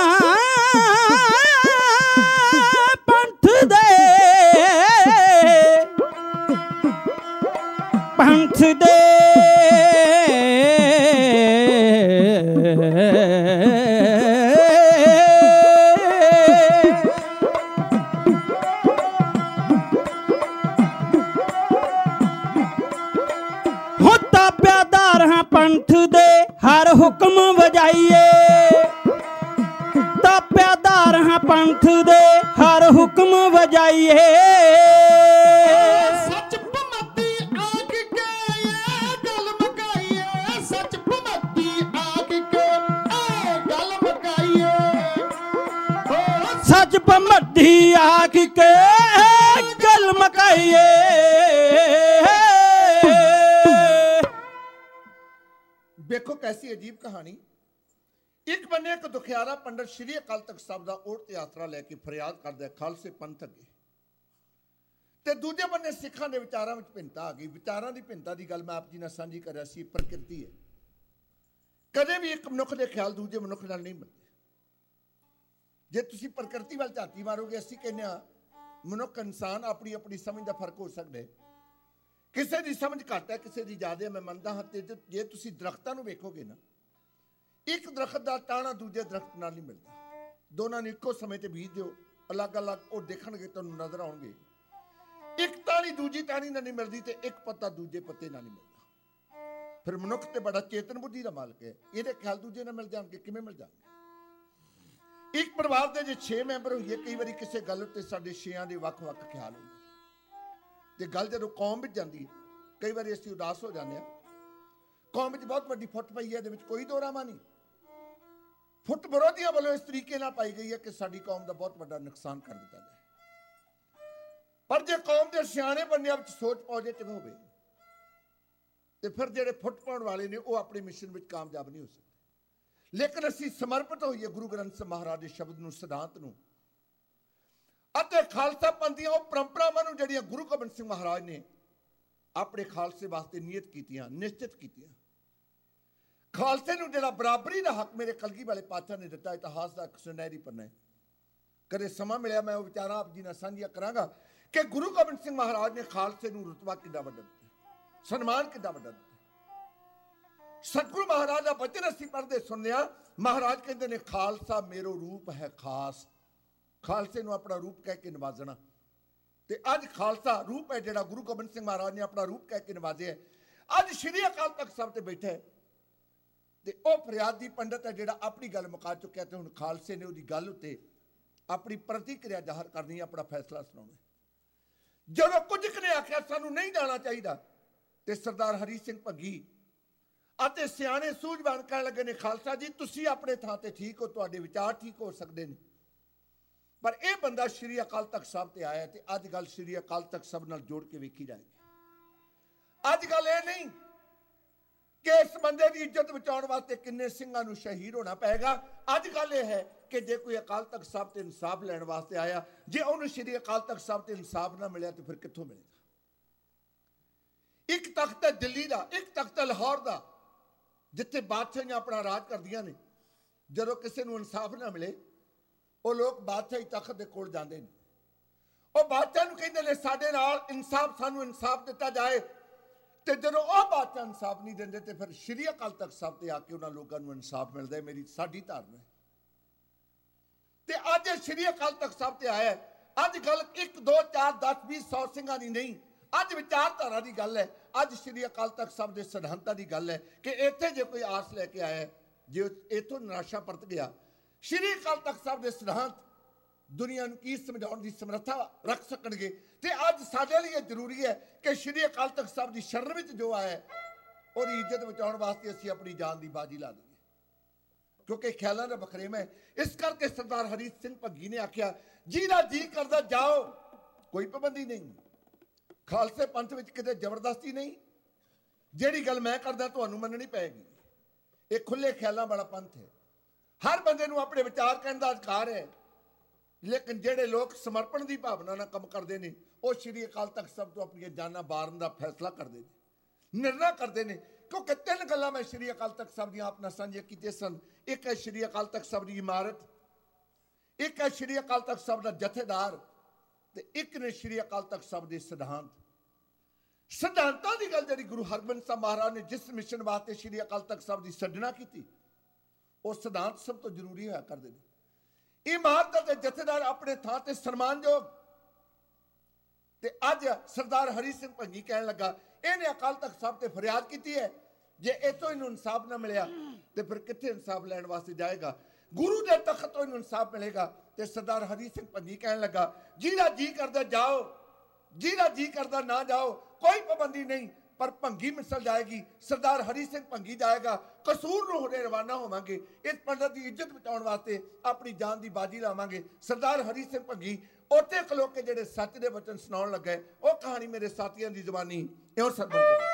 ਪੰਥ ਦੇ। ਪੰਥ ਦੇ ਪੰਥ ਦੇ ਹਰ ਹੁਕਮ ਵਜਾਈਏ। ਤਾਬਿਆਦਾਰ ਹਾਂ ਪੰਥ ਦੇ ਹਰ ਹੁਕਮ ਵਜਾਈਏ। ਸੱਚ ਭਮਤੀ ਆਖ ਕੇ ਇਹ ਗੱਲ ਮੁਕਾਈਏ। ਸੱਚ ਭਮਤੀ ਆਖ ਕੇ ਇਹ ਗੱਲ ਮੁਕਾਈਏ। ਸੱਚ ਭਮਤੀ ਆਖ ਕੇ ਇਹ ਗੱਲ ਮੁਕਾਈਏ। ਵੇਖੋ ਕੈਸੀ ਅਜੀਬ ਕਹਾਣੀ। ਇੱਕ ਬੰਨੇ ਇੱਕ ਦੁਖਿਆਰਾ ਪੰਡਤ ਸ਼੍ਰੀ ਅਕਾਲ ਤਖਤ ਸਾਹਿਬ ਦਾ ਓਟ ਤੇ ਆਸਰਾ ਲੈ ਕੇ ਫਰਿਆਦ ਕਰਦਾ ਖਾਲਸੇ ਪੰਥ ਅੱਗੇ, ਤੇ ਦੂਜੇ ਬੰਨੇ ਸਿੱਖਾਂ ਦੇ ਵਿਚਾਰਾਂ ਵਿੱਚ ਭਿੰਨਤਾ ਆ ਗਈ। ਵਿਚਾਰਾਂ ਦੀ ਭਿੰਨਤਾ ਦੀ ਗੱਲ ਮੈਂ ਆਪ ਜੀ ਨਾਲ ਸਾਂਝੀ ਕਰ ਰਿਹਾ ਸੀ। ਪ੍ਰਕਿਰਤੀ ਹੈ, ਕਦੇ ਵੀ ਇੱਕ ਮਨੁੱਖ ਦੇ ਖਿਆਲ ਦੂਜੇ ਮਨੁੱਖ ਨਾਲ ਨਹੀਂ ਮਿਲਦੇ। ਜੇ ਤੁਸੀਂ ਪ੍ਰਕਿਰਤੀ ਵੱਲ ਝਾਤੀ ਮਾਰੋਗੇ, ਅਸੀਂ ਕਹਿੰਦੇ ਹਾਂ ਮਨੁੱਖ ਇਨਸਾਨ ਆਪਣੀ ਆਪਣੀ ਸਮਝ ਦਾ ਫਰਕ ਹੋ ਸਕਦਾ ਹੈ। ਕਿਸੇ ਦੀ ਸਮਝ ਘੱਟ ਹੈ, ਕਿਸੇ ਦੀ ਜ਼ਿਆਦਾ ਹੈ, ਮੈਂ ਮੰਨਦਾ ਹਾਂ। ਤੇ ਜੇ ਤੁਸੀਂ ਦਰਖਤਾਂ ਨੂੰ ਵੇਖੋਗੇ ਨਾ, ਇੱਕ ਦਰਖਤ ਦਾ ਟਾਹਣਾ ਦੂਜੇ ਦਰਖਤ ਨਾਲ ਨਹੀਂ ਮਿਲਦਾ। ਦੋਨਾਂ ਨੂੰ ਇੱਕੋ ਸਮੇਂ ਤੇ ਬੀਜ ਦਿਓ, ਅਲੱਗ ਅਲੱਗ ਉਹ ਦੇਖਣਗੇ, ਤੁਹਾਨੂੰ ਨਜ਼ਰ ਆਉਣਗੇ। ਇੱਕ ਟਾਹਣੀ ਦੂਜੀ ਟਾਹਣੀ ਨਾਲ ਨਹੀਂ ਮਿਲਦੀ, ਤੇ ਇੱਕ ਪੱਤਾ ਦੂਜੇ ਪੱਤੇ ਨਾਲ ਨਹੀਂ ਮਿਲਦਾ। ਫਿਰ ਮਨੁੱਖ ਤੇ ਬੜਾ ਚੇਤਨ ਬੁੱਧੀ ਦਾ ਮਾਲਕ ਹੈ। ਇਹਦੇ ਖਿਆਲ ਦੂਜੇ ਨਾਲ ਮਿਲ ਜਾਣਗੇ, ਕਿਵੇਂ ਮਿਲ ਜਾਣਗੇ? ਇੱਕ ਪਰਿਵਾਰ ਦੇ ਜੇ ਛੇ ਮੈਂਬਰ ਹੋਈਏ, ਕਈ ਵਾਰੀ ਕਿਸੇ ਗੱਲ ਉੱਤੇ ਸਾਡੇ ਛੇਆਂ ਦੇ ਵੱਖ ਵੱਖ ਖਿਆਲ ਹੁੰਦੇ, ਤੇ ਗੱਲ ਜਦੋਂ ਕੌਮ ਵਿੱਚ ਜਾਂਦੀ ਹੈ, ਕਈ ਵਾਰੀ ਅਸੀਂ ਉਦਾਸ ਹੋ ਜਾਂਦੇ ਹਾਂ। ਕੌਮ ਵਿੱਚ ਬਹੁਤ ਵੱਡੀ ਫੁੱਟ ਪਈ ਹੈ, ਇਹਦੇ ਵਿੱਚ ਕੋਈ ਦੋਰਾਮਾ ਨਹੀਂ। ਫੁੱਟ ਵਿਰੋਧੀਆਂ ਵੱਲੋਂ ਇਸ ਤਰੀਕੇ ਨਾਲ ਪਾਈ ਗਈ ਹੈ ਕਿ ਸਾਡੀ ਕੌਮ ਦਾ ਬਹੁਤ ਵੱਡਾ ਨੁਕਸਾਨ ਕਰ ਦਿੱਤਾ ਜਾਏ। ਪਰ ਜੇ ਕੌਮ ਦੇ ਸਿਆਣੇ ਬੰਦਿਆਂ ਵਿੱਚ ਸੋਚ ਪੋਜ਼ਿਟਿਵ ਹੋਵੇ, ਤੇ ਫਿਰ ਜਿਹੜੇ ਫੁੱਟ ਪਾਉਣ ਵਾਲੇ ਨੇ ਉਹ ਆਪਣੇ ਮਿਸ਼ਨ ਵਿੱਚ ਕਾਮਯਾਬ ਨਹੀਂ ਹੋ ਸਕਦੇ। ਲੇਕਿਨ ਅਸੀਂ ਸਮਰਪਿਤ ਹੋਈਏ ਗੁਰੂ ਗ੍ਰੰਥ ਸਾਹਿਬ ਮਹਾਰਾਜ ਦੇ ਸ਼ਬਦ ਨੂੰ, ਸਿਧਾਂਤ ਨੂੰ, ਅਤੇ ਖਾਲਸਾ ਪੰਥ ਦੀਆਂ ਉਹ ਪਰੰਪਰਾਵਾਂ ਨੂੰ ਜਿਹੜੀਆਂ ਗੁਰੂ ਗੋਬਿੰਦ ਸਿੰਘ ਮਹਾਰਾਜ ਨੇ ਆਪਣੇ ਖਾਲਸੇ ਵਾਸਤੇ ਨਿਯਤ ਕੀਤੀਆਂ, ਨਿਸ਼ਚਿਤ ਕੀਤੀਆਂ। ਖਾਲਸੇ ਨੂੰ ਜਿਹੜਾ ਬਰਾਬਰੀ ਦਾ ਹੱਕ ਮੇਰੇ ਕਲਗੀ ਵਾਲੇ ਪਾਤਸ਼ਾਹ ਨੇ ਦਿੱਤਾ, ਇਤਿਹਾਸ ਦਾ ਇੱਕ ਸੁਨਹਿਰੀ ਪੰਨਾ ਹੈ। ਕਦੇ ਸਮਾਂ ਮਿਲਿਆ ਮੈਂ ਉਹ ਵਿਚਾਰਾਂ ਆਪ ਜੀ ਨਾਲ ਸਾਂਝੀਆਂ ਕਰਾਂਗਾ ਕਿ ਗੁਰੂ ਗੋਬਿੰਦ ਸਿੰਘ ਮਹਾਰਾਜ ਨੇ ਖਾਲਸੇ ਨੂੰ ਰੁਤਬਾ ਕਿੱਡਾ ਵੱਡਾ ਦਿੱਤਾ, ਸਨਮਾਨ ਕਿੱਡਾ ਵੱਡਾ ਦਿੱਤਾ। ਸਤਿਗੁਰੂ ਮਹਾਰਾਜ ਦਾ ਬਚਨ ਅਸੀਂ ਪੜ੍ਹਦੇ ਸੁਣਦੇ ਹਾਂ। ਮਹਾਰਾਜ ਕਹਿੰਦੇ ਨੇ ਖਾਲਸਾ ਮੇਰੋ ਰੂਪ ਹੈ ਖਾਸ। ਖਾਲਸੇ ਨੂੰ ਆਪਣਾ ਰੂਪ ਕਹਿ ਕੇ ਨਵਾਜ਼ਣਾ। ਤੇ ਅੱਜ ਖਾਲਸਾ ਰੂਪ ਹੈ ਜਿਹੜਾ ਗੁਰੂ ਗੋਬਿੰਦ ਸਿੰਘ ਮਹਾਰਾਜ ਨੇ ਆਪਣਾ ਰੂਪ ਕਹਿ ਕੇ ਨਵਾਜ਼ਿਆ। ਅੱਜ ਸ਼੍ਰੀ ਅਕਾਲ ਤਖਤ ਸਾਹਿਬ ਤੇ ਬੈਠਾ ਹੈ ਤੇ ਉਹ ਫਰਿਆਦ ਦੀ ਪੰਡਤ ਹੈ ਜਿਹੜਾ ਆਪਣੀ ਗੱਲ ਮੁਕਾ ਚੁੱਕਿਆ ਤੇ ਹੁਣ ਖਾਲਸੇ ਨੇ ਉਹਦੀ ਗੱਲ ਉੱਤੇ ਆਪਣੀ ਪ੍ਰਤੀਕਿਰਿਆ ਜ਼ਾਹਰ ਕਰਨੀ, ਆਪਣਾ ਫੈਸਲਾ ਸੁਣਾਉਣਾ। ਜਦੋਂ ਕੁਝ ਕੁ ਨੇ ਆਖਿਆ ਸਾਨੂੰ ਨਹੀਂ ਜਾਣਾ ਚਾਹੀਦਾ ਤੇ ਸਰਦਾਰ ਹਰੀ ਸਿੰਘ ਭੱਗੀ ਅਤੇ ਸਿਆਣੇ ਸੂਝਵਾਨ ਕਹਿਣ ਲੱਗੇ ਨੇ ਖਾਲਸਾ ਜੀ ਤੁਸੀਂ ਆਪਣੇ ਥਾਂ ਤੇ ਠੀਕ ਹੋ, ਤੁਹਾਡੇ ਵਿਚਾਰ ਠੀਕ ਹੋ ਸਕਦੇ ਨੇ, ਪਰ ਇਹ ਬੰਦਾ ਸ਼੍ਰੀ ਅਕਾਲ ਤਖਤ ਸਾਹਿਬ ਤੇ ਆਇਆ ਤੇ ਅੱਜ ਗੱਲ ਸ਼੍ਰੀ ਅਕਾਲ ਤਖਤ ਸਾਹਿਬ ਨਾਲ ਜੋੜ ਕੇ ਵੇਖੀ ਜਾਏਗੀ। ਅੱਜ ਗੱਲ ਇਹ ਨਹੀਂ ਕਿ ਇਸ ਬੰਦੇ ਦੀ ਇੱਜ਼ਤ ਬਚਾਉਣ ਵਾਸਤੇ ਕਿੰਨੇ ਸਿੰਘਾਂ ਨੂੰ ਸ਼ਹੀਦ ਹੋਣਾ ਪਏਗਾ। ਅੱਜ ਗੱਲ ਇਹ ਹੈ ਕਿ ਜੇ ਕੋਈ ਅਕਾਲ ਤਖਤ ਸਾਹਿਬ ਤੇ ਇਨਸਾਫ ਲੈਣ ਵਾਸਤੇ ਆਇਆ, ਜੇ ਉਹਨੂੰ ਸ਼੍ਰੀ ਅਕਾਲ ਤਖਤ ਸਾਹਿਬ ਤੇ ਇਨਸਾਫ ਨਾ ਮਿਲਿਆ ਤੇ ਫਿਰ ਕਿੱਥੋਂ ਮਿਲੇਗਾ? ਇੱਕ ਤਖਤ ਹੈ ਦਿੱਲੀ ਦਾ, ਇੱਕ ਤਖਤ ਹੈ ਲਾਹੌਰ ਦਾ, ਜਿੱਥੇ ਬਾਦਸ਼ਾਹੀਆਂ ਆਪਣਾ ਰਾਜ ਕਰਦੀਆਂ ਨੇ। ਜਦੋਂ ਕਿਸੇ ਨੂੰ ਇਨਸਾਫ ਨਾ ਮਿਲੇ ਉਹ ਲੋਕ ਬਾਦਸ਼ਾਹੀ ਤਖਤ ਦੇ ਕੋਲ ਜਾਂਦੇ ਨੇ, ਉਹ ਬਾਦਸ਼ਾਹ ਨੂੰ ਕਹਿੰਦੇ ਨੇ ਸਾਡੇ ਨਾਲ ਇਨਸਾਫ, ਸਾਨੂੰ ਇਨਸਾਫ ਦਿੱਤਾ ਜਾਏ। ਤੇ ਜਦੋਂ ਉਹ ਬਾਦਸ਼ਾਹ ਇਨਸਾਫ ਨਹੀਂ ਦਿੰਦੇ ਤੇ ਫਿਰ ਸ਼੍ਰੀ ਅਕਾਲ ਤਖਤ ਸਾਹਿਬ ਤੇ ਆ ਕੇ ਉਹਨਾਂ ਲੋਕਾਂ ਨੂੰ ਇਨਸਾਫ ਮਿਲਦਾ ਹੈ। ਮੇਰੀ ਸਾਡੀ ਧਾਰਨਾ ਹੈ ਤੇ ਅੱਜ ਸ਼੍ਰੀ ਅਕਾਲ ਤਖਤ ਸਾਹਿਬ ਤੇ ਆਇਆ। ਅੱਜ ਗੱਲ ਇੱਕ ਦੋ ਚਾਰ ਦਸ ਵੀਹ ਸੌ ਸਿੰਘਾਂ ਦੀ ਨਹੀਂ, ਅੱਜ ਵਿਚਾਰਧਾਰਾ ਦੀ ਗੱਲ ਹੈ। ਅੱਜ ਸ਼੍ਰੀ ਅਕਾਲ ਤਖਤ ਸਾਹਿਬ ਦੇ ਸਿਧਾਂਤਾਂ ਦੀ ਗੱਲ ਹੈ ਕਿ ਇੱਥੇ ਜੇ ਕੋਈ ਆਸ ਲੈ ਕੇ ਆਇਆ, ਜੇ ਇੱਥੋਂ ਨਿਰਾਸ਼ਾ ਪਰਤ ਗਿਆ, ਸ਼੍ਰੀ ਅਕਾਲ ਤਖਤ ਸਾਹਿਬ ਦੇ ਸਿਧਾਂਤ ਦੁਨੀਆ ਨੂੰ ਕੀ ਸਮਝਾਉਣ ਦੀ ਸਮਰੱਥਾ ਰੱਖ ਸਕਣਗੇ। ਤੇ ਅੱਜ ਸਾਡੇ ਲਈ ਇਹ ਜ਼ਰੂਰੀ ਹੈ ਕਿ ਸ਼੍ਰੀ ਅਕਾਲ ਤਖਤ ਸਾਹਿਬ ਦੀ ਸ਼ਰਨ ਵਿੱਚ ਜੋ ਆਇਆ ਉਹਦੀ ਇੱਜ਼ਤ ਬਚਾਉਣ ਵਾਸਤੇ ਅਸੀਂ ਆਪਣੀ ਜਾਨ ਦੀ ਬਾਜੀ ਲਾ ਦਈਏ, ਕਿਉਂਕਿ ਖਿਆਲਾਂ ਦਾ ਬਖਰੇਵਾ ਹੈ। ਇਸ ਕਰਕੇ ਸਰਦਾਰ ਹਰੀ ਸਿੰਘ ਭੱਗੀ ਨੇ ਆਖਿਆ ਜਿਹਦਾ ਜੀ ਕਰਦਾ ਜਾਓ, ਕੋਈ ਪਾਬੰਦੀ ਨਹੀਂ, ਖਾਲਸੇ ਪੰਥ ਵਿੱਚ ਕਿਤੇ ਜ਼ਬਰਦਸਤੀ ਨਹੀਂ, ਜਿਹੜੀ ਗੱਲ ਮੈਂ ਕਰਦਾ ਤੁਹਾਨੂੰ ਮੰਨਣੀ ਪਏਗੀ। ਇਹ ਖੁੱਲੇ ਖਿਆਲਾਂ ਵਾਲਾ ਪੰਥ ਹੈ, ਹਰ ਬੰਦੇ ਨੂੰ ਆਪਣੇ ਵਿਚਾਰ ਕਹਿਣ ਦਾ ਅਧਿਕਾਰ ਹੈ। ਲੇਕਿਨ ਜਿਹੜੇ ਲੋਕ ਸਮਰਪਣ ਦੀ ਭਾਵਨਾ ਨਾਲ ਕੰਮ ਕਰਦੇ ਨੇ ਉਹ ਸ਼੍ਰੀ ਅਕਾਲ ਤਖਤ ਸਾਹਿਬ ਤੋਂ ਆਪਣੀਆਂ ਜਾਨਾਂ ਬਾਰਨ ਦਾ ਫੈਸਲਾ ਕਰਦੇ ਨੇ, ਨਿਰਣਾ ਕਰਦੇ ਨੇ। ਕਿਉਂਕਿ ਤਿੰਨ ਗੱਲਾਂ ਮੈਂ ਸ਼੍ਰੀ ਅਕਾਲ ਤਖਤ ਸਾਹਿਬ ਦੀਆਂ ਆਪ ਨਾਲ ਸਾਂਝੀਆਂ ਕੀਤੀਆਂ ਸਨ। ਇੱਕ ਹੈ ਸ਼੍ਰੀ ਅਕਾਲ ਤਖਤ ਸਾਹਿਬ ਦੀ ਇਮਾਰਤ, ਇੱਕ ਹੈ ਸ਼੍ਰੀ ਅਕਾਲ ਤਖਤ ਸਾਹਿਬ ਦਾ ਜਥੇਦਾਰ ਤੇ ਇੱਕ ਨੇ ਸ਼੍ਰੀ ਅਕਾਲ ਤਖਤ ਸਾਹਿਬ ਦੇ ਸਿਧਾਂਤ। ਸਿਧਾਂਤਾਂ ਦੀ ਗੱਲ ਜਿਹੜੀ ਗੁਰੂ ਹਰਗੋਬਿੰਦ ਸਾਹਿਬ ਮਹਾਰਾਜ ਨੇ ਜਿਸ ਮਿਸ਼ਨ ਵਾਸਤੇ ਸ਼੍ਰੀ ਅਕਾਲ ਤਖਤ ਸਾਹਿਬ ਦੀ ਸੱਜਣਾ ਕੀਤੀ, ਉਹ ਸਿਧਾਂਤ ਸਭ ਤੋਂ ਜ਼ਰੂਰੀ ਹੋਇਆ ਕਰਦੇ ਨੇ। ਇਮਾਰਤ ਤੇ ਜਥੇਦਾਰ ਆਪਣੇ ਥਾਂ ਤੇ ਸਨਮਾਨਯੋਗ। ਤੇ ਅੱਜ ਸਰਦਾਰ ਹਰੀ ਸਿੰਘ ਭੱਗੀ ਕਹਿਣ ਲੱਗਾ ਇਹਨੇ ਅਕਾਲ ਤਖਤ ਸਾਹਿਬ ਤੇ ਫਰਿਆਦ ਕੀਤੀ ਹੈ, ਜੇ ਇੱਥੋਂ ਇਹਨੂੰ ਇਨਸਾਫ ਨਾ ਮਿਲਿਆ ਤੇ ਫਿਰ ਕਿੱਥੇ ਇਨਸਾਫ ਲੈਣ ਵਾਸਤੇ ਜਾਏਗਾ? ਗੁਰੂ ਦੇ ਤਖਤ ਤੋਂ ਇਹਨੂੰ ਇਨਸਾਫ ਮਿਲੇਗਾ। ਤੇ ਸਰਦਾਰ ਹਰੀ ਸਿੰਘ ਭੱਗੀ ਕਹਿਣ ਲੱਗਾ ਜਿਹਦਾ ਜੀ ਕਰਦਾ ਜਾਓ, ਜਿਹਦਾ ਜੀ ਕਰਦਾ ਨਾ ਜਾਓ, ਕੋਈ ਪਾਬੰਦੀ ਨਹੀਂ, ਪਰ ਭੰਗੀ ਮਿਸਲ ਜਾਏਗੀ। ਸਰਦਾਰ ਹਰੀ ਸਿੰਘ ਭੰਗੀ ਜਾਏਗਾ, ਕਸੂਰ ਨੂੰ ਹੁਣੇ ਰਵਾਨਾ ਹੋਵਾਂਗੇ। ਇਸ ਪੰਡਤ ਦੀ ਇੱਜ਼ਤ ਬਚਾਉਣ ਵਾਸਤੇ ਆਪਣੀ ਜਾਨ ਦੀ ਬਾਜੀ ਲਾਵਾਂਗੇ। ਸਰਦਾਰ ਹਰੀ ਸਿੰਘ ਭੰਗੀ ਉੱਥੇ ਖਲੋ ਕੇ ਜਿਹੜੇ ਸੱਚ ਦੇ ਵਚਨ ਸੁਣਾਉਣ ਲੱਗੇ, ਉਹ ਕਹਾਣੀ ਮੇਰੇ ਸਾਥੀਆਂ ਦੀ ਜ਼ੁਬਾਨੀ ਇਉਂ ਸਰਬਤ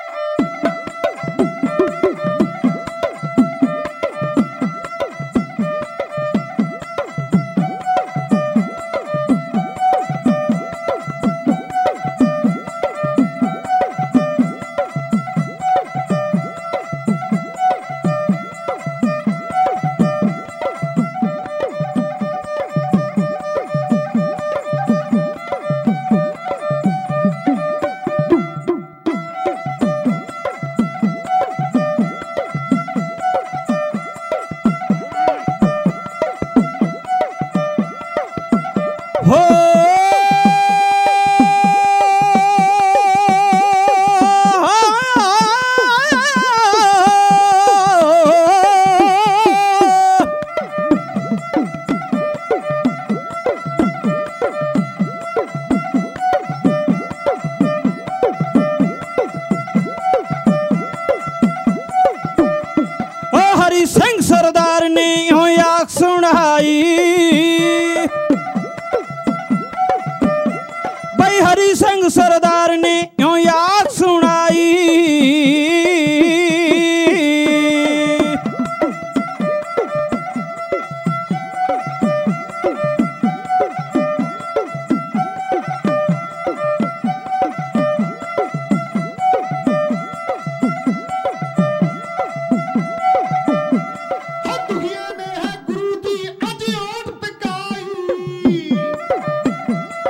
सरदार ने यूं याद सुनाई।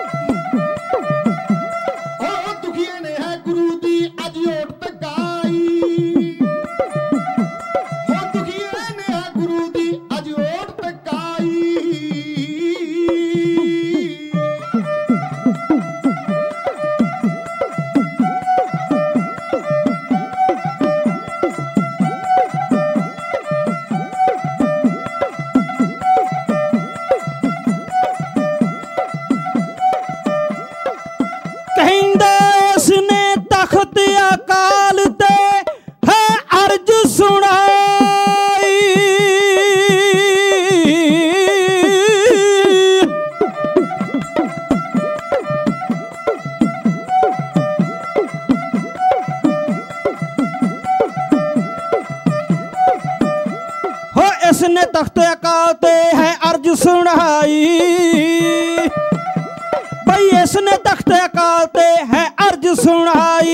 गुरु दी अज ओट पकाई। ने तख्त अकाल ते है अर्ज सुनाई, भाई इसने तख्त अकाल ते है अर्ज सुनाई।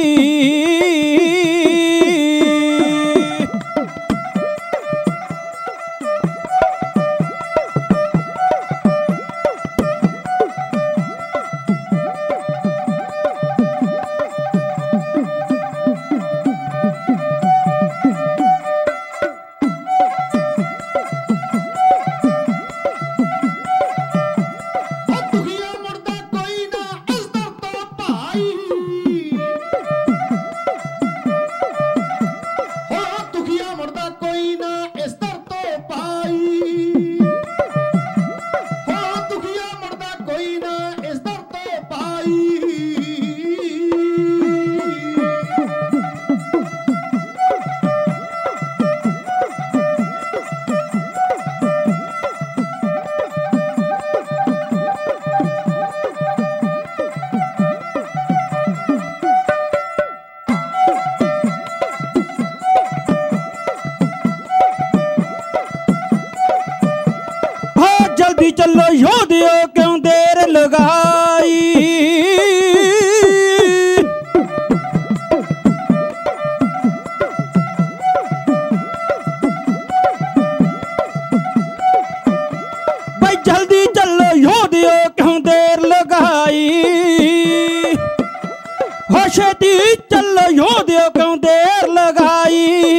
जल्दी चलो योधियो क्यों देर लगाई, भाई जल्दी चलो योधियो क्यों देर लगाई, हो छेती चलो योधियो क्यों देर लगाई।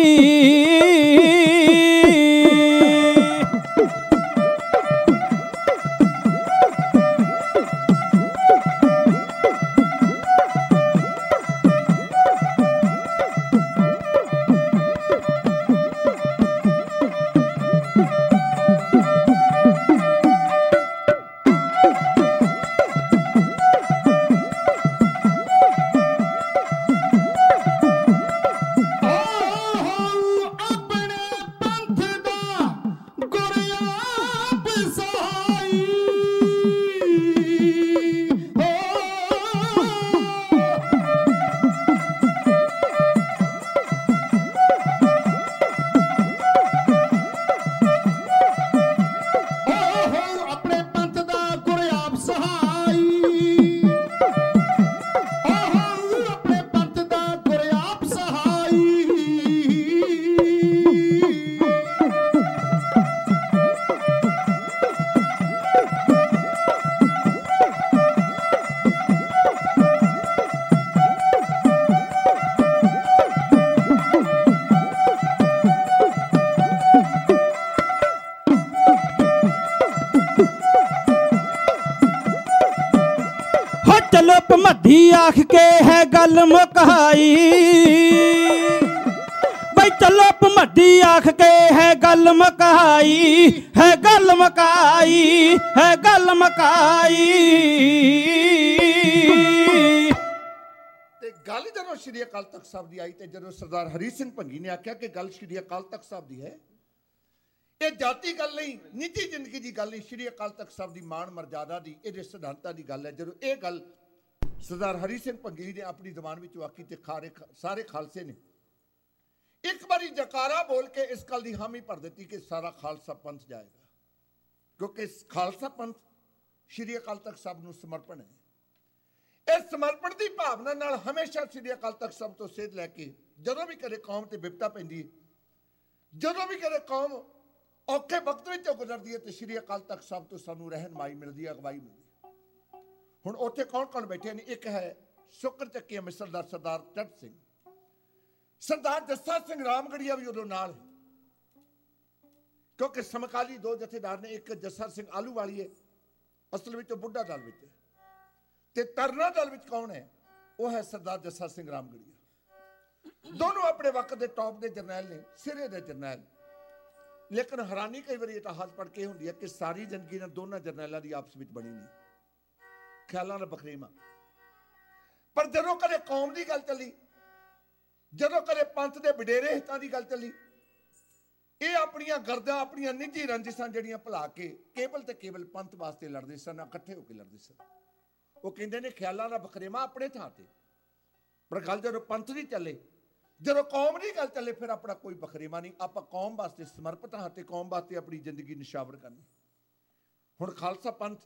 चलो भमद्दी आख के है गल मुकाई, भाई चलो भमद्दी आख के है गल मुकाई, है गल मुकाई, है गल मुकाई। ते गल जदों श्री अकाल तख्त साहब दी आई ते जदों सरदार हरी सिंह भंगी ने आख्या कि गल श्री अकाल तख्त साहब दी है, ये जाति गल नहीं, निजी जिंदगी की गल नहीं, श्री अकाल तख्त साहब की मान मर्यादा की, ये सिद्धांतां की गल है। जदों ये गल सरदार हरी सिंह भंगी ने अपनी जबान में आखी तो खारे सारे खालसे ने एक बारी जकारा बोल के इस गल की हामी भर दी कि सारा खालसा पंथ जाएगा, क्योंकि खालसा पंथ श्री अकाल तख्त साहब को समर्पण है। इस समर्पण की भावना नाल हमेशा श्री अकाल तख्त साहब तो सेध लैके जदों भी कदे कौम ते विपता पैंदी, जदों भी कदे कौम औखे वक्त में गुजरती है तो श्री अकाल तख्त साहब तो सानू रहनमाई मिलती है, अगवाई मिलती। हुण उत्थे कौन कौन बैठे ने? एक है शुक्र चक्की मिसर दा सरदार चट सिंह, सरदार जस्सा सिंह रामगढ़िया भी उदों नाल है, क्योंकि समकाली दो जथेदार ने, एक जस्सा सिंह आलू वाली है असल में बुढ़ा दल विच, ते तरना दल विच कौन है? वह है सरदार जस्सा सिंह रामगढ़िया। दोनों अपने वक्त के टॉप के जरनैल ने, सिरे के जरनैल। लेकिन हैरानी कई बार इह हाल पढ़ के होंदी है कि सारी जिंदगी ने दोनों जरनैलों की आपस में बनी नहीं, ख्यालों का बखरेवा। पर जदों कदे कौम की गल चली, जदों कदे पंथ के वडेरे हितां की गल चली, ये अपनियां गर्दां अपनियां निजी रंजिशां जड़ियां भुला के केवल ते केवल पंथ वास्ते लड़दे सन, इकट्ठे होकर लड़दे सन। वो कहंदे ने ख्यालों का बखरेवा अपने थां ते, पर गल जदों पंथ की चले ਜਦੋਂ ਕੌਮ ਦੀ ਗੱਲ ਚੱਲੇ ਫਿਰ ਆਪਣਾ ਕੋਈ ਬਖਰੇਵਾ ਨਹੀਂ। ਆਪਾਂ ਕੌਮ ਵਾਸਤੇ ਸਮਰਪਿਤ ਹਾਂ ਤੇ ਕੌਮ ਵਾਸਤੇ ਆਪਣੀ ਜ਼ਿੰਦਗੀ ਨਿਸ਼ਾਵਰ ਕਰਨੀ। ਹੁਣ ਖਾਲਸਾ ਪੰਥ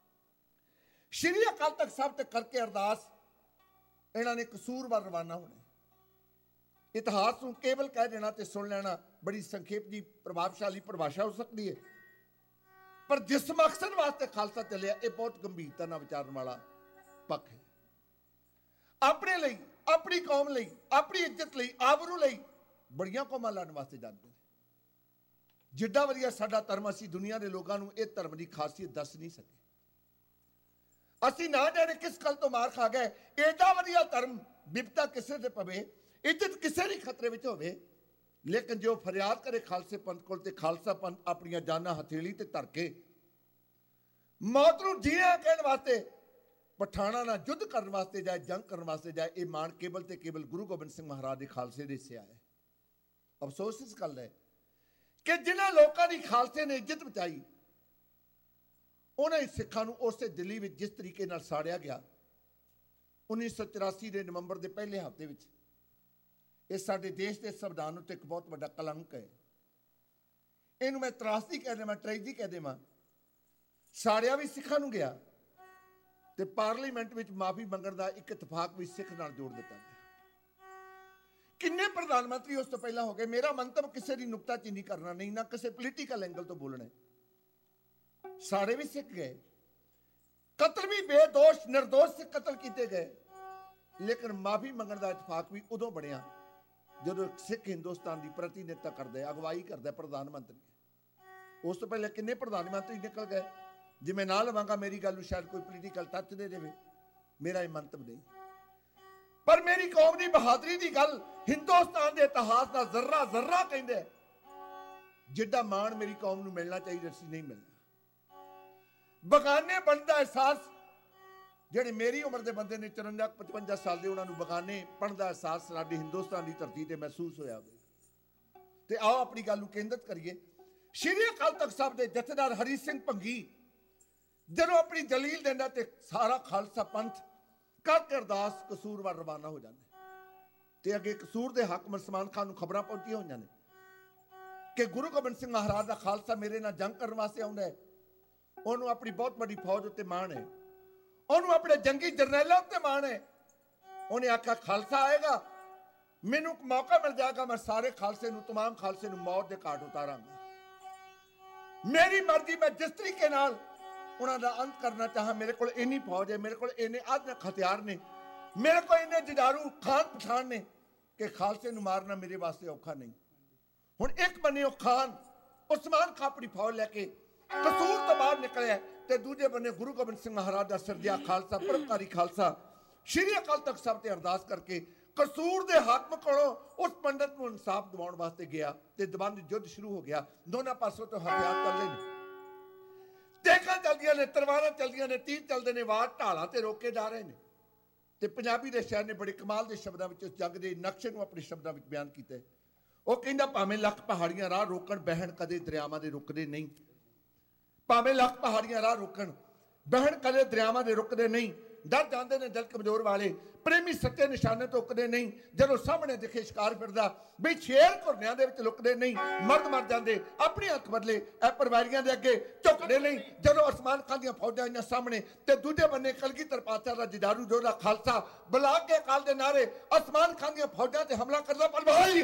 ਸ਼੍ਰੀ ਅਕਾਲ ਤਖਤ ਸਾਹਿਬ ਤੇ ਕਰਕੇ ਅਰਦਾਸ ਇਹਨਾਂ ਨੇ ਕਸੂਰਵਾਰ ਰਵਾਨਾ ਹੋਣੇ। ਇਤਿਹਾਸ ਨੂੰ ਕੇਵਲ ਕਹਿ ਦੇਣਾ ਤੇ ਸੁਣ ਲੈਣਾ ਬੜੀ ਸੰਖੇਪ ਦੀ ਪ੍ਰਭਾਵਸ਼ਾਲੀ ਪਰਿਭਾਸ਼ਾ ਹੋ ਸਕਦੀ ਹੈ, ਪਰ ਜਿਸ ਮਕਸਦ ਵਾਸਤੇ ਖਾਲਸਾ ਚੱਲਿਆ ਇਹ ਬਹੁਤ ਗੰਭੀਰਤਾ ਨਾਲ ਵਿਚਾਰਨ ਵਾਲਾ ਪੱਖ ਹੈ। ਆਪਣੇ ਲਈ, ਆਪਣੀ ਕੌਮ ਲਈ, ਆਪਣੀ ਇੱਜ਼ਤ ਲਈ, ਆਬਰੂ ਲਈ ਬੜੀਆਂ ਕੌਮਾਂ ਲੜਨ ਵਾਸਤੇ ਜਾਂਦੇ ਨੇ। ਜਿੱਡਾ ਵਧੀਆ ਸਾਡਾ ਧਰਮ, ਅਸੀਂ ਦੁਨੀਆ ਦੇ ਲੋਕਾਂ ਨੂੰ ਇਹ ਧਰਮ ਦੀ ਖਾਸੀਅਤ ਦੱਸ ਨਹੀਂ ਸਕੇ। ਅਸੀਂ ਨਾ ਜਾਣੇ ਕਿਸ ਗੱਲ ਤੋਂ ਮਾਰ ਖਾ ਗਏ। ਏਡਾ ਵਧੀਆ ਧਰਮ, ਵਿਪਤਾ ਕਿਸੇ ਤੇ ਪਵੇ, ਇੱਜ਼ਤ ਕਿਸੇ ਦੀ ਖਤਰੇ ਵਿੱਚ ਹੋਵੇ, ਲੇਕਿਨ ਜੋ ਫਰਿਆਦ ਕਰੇ ਖਾਲਸੇ ਪੰਥ ਕੋਲ ਤੇ ਖਾਲਸਾ ਪੰਥ ਆਪਣੀਆਂ ਜਾਨਾਂ ਹਥੇਲੀ ਤੇ ਧਰ ਕੇ ਮੌਤ ਨੂੰ ਜੀਣਾ ਕਹਿਣ ਵਾਸਤੇ, ਪਠਾਣਾ ਨਾਲ ਯੁੱਧ ਕਰਨ ਵਾਸਤੇ ਜਾਏ, ਜੰਗ ਕਰਨ ਵਾਸਤੇ ਜਾਏ, ਇਹ ਮਾਣ ਕੇਵਲ ਤੇ ਕੇਵਲ ਗੁਰੂ ਗੋਬਿੰਦ ਸਿੰਘ ਮਹਾਰਾਜ ਦੇ ਖਾਲਸੇ ਦੇ ਹਿੱਸੇ ਆਇਆ। ਅਫਸੋਸ ਇਸ ਗੱਲ ਹੈ ਕਿ ਜਿਨ੍ਹਾਂ ਲੋਕਾਂ ਦੀ ਖਾਲਸੇ ਨੇ ਇੱਜ਼ਤ ਬਚਾਈ, ਉਹਨਾਂ ਹੀ ਸਿੱਖਾਂ ਨੂੰ ਉਸੇ ਦਿੱਲੀ ਵਿੱਚ ਜਿਸ ਤਰੀਕੇ ਨਾਲ ਸਾੜਿਆ ਗਿਆ ਉੱਨੀ ਸੌ ਚੁਰਾਸੀ ਦੇ ਨਵੰਬਰ ਦੇ ਪਹਿਲੇ ਹਫ਼ਤੇ ਵਿੱਚ, ਇਹ ਸਾਡੇ ਦੇਸ਼ ਦੇ ਸੰਵਿਧਾਨ ਉੱਤੇ ਇੱਕ ਬਹੁਤ ਵੱਡਾ ਕਲੰਕ ਹੈ। ਇਹਨੂੰ ਮੈਂ ਤਰਾਸਦੀ ਕਹਿ ਦੇਵਾਂ, ਟ੍ਰੈਜਡੀ ਕਹਿ ਦੇਵਾਂ। ਸਾੜਿਆ ਵੀ ਸਿੱਖਾਂ ਨੂੰ ਗਿਆ ਤੇ ਪਾਰਲੀਮੈਂਟ ਵਿੱਚ ਮਾਫੀ ਮੰਗਣ ਦਾ ਇੱਕ ਇਤਫਾਕ ਵੀ ਸਿੱਖ ਨਾਲ ਜੋੜ ਦਿੱਤਾ ਗਿਆ। ਕਿੰਨੇ ਪ੍ਰਧਾਨ ਮੰਤਰੀ ਉਸ ਤੋਂ ਪਹਿਲਾਂ ਹੋ ਗਏ। ਮੇਰਾ ਮੰਤਵ ਕਿਸੇ ਦੀ ਨੁਕਤਾਚੀਨੀ ਕਰਨਾ ਨਹੀਂ, ਨਾ ਕਿਸੇ ਪੋਲੀਟੀਕਲ ਐਂਗਲ ਤੋਂ ਬੋਲਣਾ। ਸਾਰੇ ਵੀ ਸਿੱਖ ਗਏ, ਕਤਲ ਵੀ ਬੇਦੋਸ਼ ਨਿਰਦੋਸ਼ ਸਿੱਖ ਕਤਲ ਕੀਤੇ ਗਏ, ਲੇਕਿਨ ਮਾਫੀ ਮੰਗਣ ਦਾ ਇਤਫਾਕ ਵੀ ਉਦੋਂ ਬਣਿਆ ਜਦੋਂ ਸਿੱਖ ਹਿੰਦੁਸਤਾਨ ਦੀ ਪ੍ਰਤੀਨਿਧਤਾ ਕਰਦਾ ਹੈ, ਅਗਵਾਈ ਕਰਦਾ ਪ੍ਰਧਾਨ ਮੰਤਰੀ। ਉਸ ਤੋਂ ਪਹਿਲੇ ਕਿੰਨੇ ਪ੍ਰਧਾਨ ਮੰਤਰੀ ਨਿਕਲ ਗਏ। ਜੇ ਮੈਂ ਨਾ ਲਵਾਂਗਾ ਮੇਰੀ ਗੱਲ ਨੂੰ ਸ਼ਾਇਦ ਕੋਈ ਪੋਲੀਟੀਕਲ ਟੱਚ ਦੇ ਦੇਵੇ, ਮੇਰਾ ਇਹ ਮੰਤਵ ਨਹੀਂ। ਪਰ ਮੇਰੀ ਕੌਮ ਦੀ ਬਹਾਦਰੀ ਦੀ ਗੱਲ ਹਿੰਦੁਸਤਾਨ ਦੇ ਇਤਿਹਾਸ ਦਾ ਜ਼ਰਰਾ ਜ਼ਰਰਾ ਕਹਿੰਦੇ, ਜਿੱਡਾ ਮਾਣ ਮੇਰੀ ਕੌਮ ਨੂੰ ਮਿਲਣਾ ਚਾਹੀਦਾ ਸੀ ਨਹੀਂ ਮਿਲਦਾ। ਬਗਾਨੇ ਬਣਨ ਦਾ ਅਹਿਸਾਸ ਜਿਹੜੇ ਮੇਰੀ ਉਮਰ ਦੇ ਬੰਦੇ ਨੇ ਚੁਰੰਜਾ ਪਚਵੰਜਾ ਸਾਲ ਦੇ, ਉਹਨਾਂ ਨੂੰ ਬਗਾਨੇ ਬਣਨ ਦਾ ਅਹਿਸਾਸ ਸਾਡੀ ਹਿੰਦੁਸਤਾਨ ਦੀ ਧਰਤੀ ਤੇ ਮਹਿਸੂਸ ਹੋਇਆ ਹੋਵੇ। ਤੇ ਆਓ ਆਪਣੀ ਗੱਲ ਨੂੰ ਕੇਂਦਰਿਤ ਕਰੀਏ। ਸ਼੍ਰੀ ਅਕਾਲ ਤਖਤ ਸਾਹਿਬ ਦੇ ਜਥੇਦਾਰ ਹਰੀ ਸਿੰਘ ਭੰਗੀ ਜਦੋਂ ਆਪਣੀ ਦਲੀਲ ਦਿੰਦਾ ਤੇ ਸਾਰਾ ਖਾਲਸਾ ਪੰਥ ਕਰਕੇ ਅਰਦਾਸ ਕਸੂਰਵਾਰ ਰਵਾਨਾ ਹੋ ਜਾਂਦਾ ਤੇ ਅੱਗੇ ਕਸੂਰ ਦੇ ਹਾਕਮ ਸਲਮਾਨ ਖਾਨ ਨੂੰ ਖਬਰਾਂ ਪਹੁੰਚੀਆਂ ਹੋਈਆਂ ਨੇ ਕਿ ਗੁਰੂ ਗੋਬਿੰਦ ਸਿੰਘ ਮਹਾਰਾਜ ਦਾ ਖਾਲਸਾ ਮੇਰੇ ਨਾਲ ਜੰਗ ਕਰਨ ਵਾਸਤੇ ਆਉਂਦਾ ਹੈ। ਉਹਨੂੰ ਆਪਣੀ ਬਹੁਤ ਵੱਡੀ ਫੌਜ ਉੱਤੇ ਮਾਣ ਹੈ, ਉਹਨੂੰ ਆਪਣੇ ਜੰਗੀ ਜਰਨੈਲਾਂ ਉੱਤੇ ਮਾਣ ਹੈ। ਉਹਨੇ ਆਖਿਆ ਖਾਲਸਾ ਆਏਗਾ, ਮੈਨੂੰ ਮੌਕਾ ਮਿਲ ਜਾਏਗਾ, ਮੈਂ ਸਾਰੇ ਖਾਲਸੇ ਨੂੰ, ਤਮਾਮ ਖਾਲਸੇ ਨੂੰ ਮੌਤ ਦੇ ਘਾਟ ਉਤਾਰਾਂਗਾ। ਮੇਰੀ ਮਰਜ਼ੀ, ਮੈਂ ਜਿਸ ਤਰੀਕੇ ਨਾਲ ਉਹਨਾਂ ਦਾ ਅੰਤ ਕਰਨਾ ਚਾਹਾਂ। ਮੇਰੇ ਕੋਲ ਇੰਨੀ ਫੌਜ ਹੈ, ਮੇਰੇ ਕੋਲ ਇੰਨੇ ਆਧੁਨਿਕ ਹਥਿਆਰ ਨੇ, ਮੇਰੇ ਕੋਲ ਇੰਨੇ ਜੁਝਾਰੂ ਖਾਨ ਪਠਾਨ ਨੇ ਕਿ ਖਾਲਸੇ ਨੂੰ ਮਾਰਨਾ ਮੇਰੇ ਵਾਸਤੇ ਔਖਾ ਨਹੀਂ। ਹੁਣ ਇੱਕ ਬੰਨੇ ਉਹ ਖਾਨ ਉਸਮਾਨ ਖਾਂ ਆਪਣੀ ਫੌਜ ਲੈ ਕੇ ਕਸੂਰ ਤੋਂ ਬਾਹਰ ਨਿਕਲਿਆ ਤੇ ਦੂਜੇ ਬੰਨੇ ਗੁਰੂ ਗੋਬਿੰਦ ਸਿੰਘ ਮਹਾਰਾਜ ਦਾ ਸਿਰਜਿਆ ਖਾਲਸਾ, ਪਰਮਕਾਰੀ ਖਾਲਸਾ ਸ਼੍ਰੀ ਅਕਾਲ ਤਖਤ ਸਾਹਿਬ ਤੇ ਅਰਦਾਸ ਕਰਕੇ ਕਸੂਰ ਦੇ ਹਾਕਮ ਕੋਲੋਂ ਉਸ ਪੰਡਤ ਨੂੰ ਇਨਸਾਫ ਦਿਵਾਉਣ ਵਾਸਤੇ ਗਿਆ ਤੇ ਦਬੰਦ ਯੁੱਧ ਸ਼ੁਰੂ ਹੋ ਗਿਆ। ਦੋਨਾਂ ਪਾਸੋਂ ਤੋਂ ਹਥਿਆਰ ਚੱਲਦੇ ਨੇ, ਤੇਖਾਂ ਚੱਲਦੀਆਂ ਨੇ, ਤਲਵਾਰਾਂ ਚੱਲਦੀਆਂ ਨੇ, ਤੀਰ ਚੱਲਦੇ ਨੇ, ਵਾਰ ਢਾਲਾਂ ਤੇ ਰੋਕੇ ਜਾ ਰਹੇ ਨੇ। ਤੇ ਪੰਜਾਬੀ ਦੇ ਸ਼ਾਇਰ ਨੇ ਬੜੇ ਕਮਾਲ ਦੇ ਸ਼ਬਦਾਂ ਵਿੱਚ ਉਸ ਜੰਗ ਦੇ ਨਕਸ਼ੇ ਨੂੰ ਆਪਣੇ ਸ਼ਬਦਾਂ ਵਿੱਚ ਬਿਆਨ ਕੀਤਾ। ਉਹ ਕਹਿੰਦਾ ਭਾਵੇਂ ਲੱਖ ਪਹਾੜੀਆਂ ਰਾਹ ਰੋਕਣ, ਬਹਿਣ ਕਦੇ ਦਰਿਆਵਾਂ ਦੇ ਰੁਕਦੇ ਨਹੀਂ। ਭਾਵੇਂ ਲੱਖ ਪਹਾੜੀਆਂ ਰਾਹ ਰੋਕਣ, ਬਹਿਣ ਕਦੇ ਦਰਿਆਵਾਂ ਦੇ ਰੁਕਦੇ ਨਹੀਂ। ਡਰ ਜਾਂਦੇ ਨੇ ਦਿਲ ਕਮਜ਼ੋਰ ਵਾਲੇ, ਪ੍ਰੇਮੀ ਸੱਚੇ ਨਿਸ਼ਾਨੇ ਤੋਂ ਰੁਕਦੇ ਨਹੀਂ। ਜਦੋਂ ਸਾਹਮਣੇ ਦਿਖੇ ਸ਼ਿਕਾਰ ਫਿਰਦਾ, ਬਈ ਸ਼ੇਰ ਘੁਰਨਿਆਂ ਦੇ ਵਿੱਚ ਲੁਕਦੇ ਨਹੀਂ। ਮਰਦ ਮਰ ਜਾਂਦੇ, ਆਪਣੀ ਅੱਖ ਬਦਲੇ ਇਹ ਪਰਿਵਾਰੀਆਂ ਦੇ ਅੱਗੇ ਝੁਕਦੇ ਨਹੀਂ। ਜਦੋਂ ਅਸਮਾਨ ਖਾਂ ਦੀਆਂ ਫੌਜਾਂ ਇਹਨਾਂ ਸਾਹਮਣੇ ਤੇ ਦੂਜੇ ਬੰਨੇ ਕਲਗੀਧਰ ਪਾਤਸ਼ਾਹ ਦਾ ਜਦਾਰੂ ਜੋਧਾ ਖਾਲਸਾ ਬੁਲਾ ਕੇ ਅਕਾਲ ਦੇ ਨਾਰੇ ਅਸਮਾਨ ਖਾਂ ਦੀਆਂ ਫੌਜਾਂ ਤੇ ਹਮਲਾ ਕਰਦਾ। ਪਰ ਭਾਈ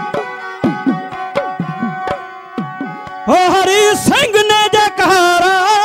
ਸਿੰਘ ਨੇ ਜਕਾਰਾ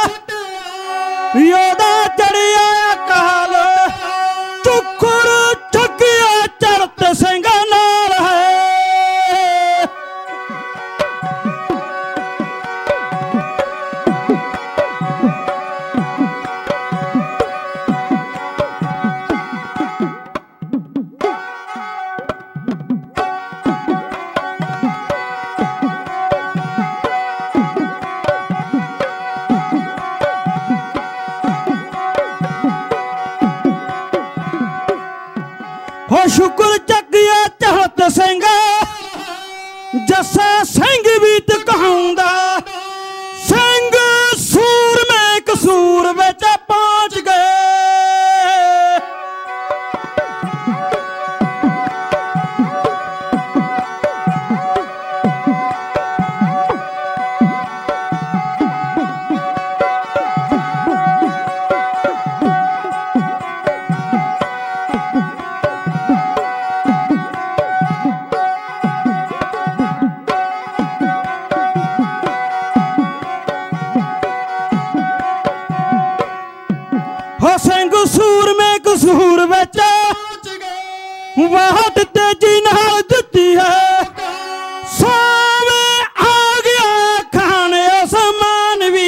जस्सा सिंह भी ते कहूंदा सिंह सूर में कसूर विच पहुंच गए। सूर में कसूर विच वाहट तेजी नाल दित्ती है। सावे आ गया खाने आसमान भी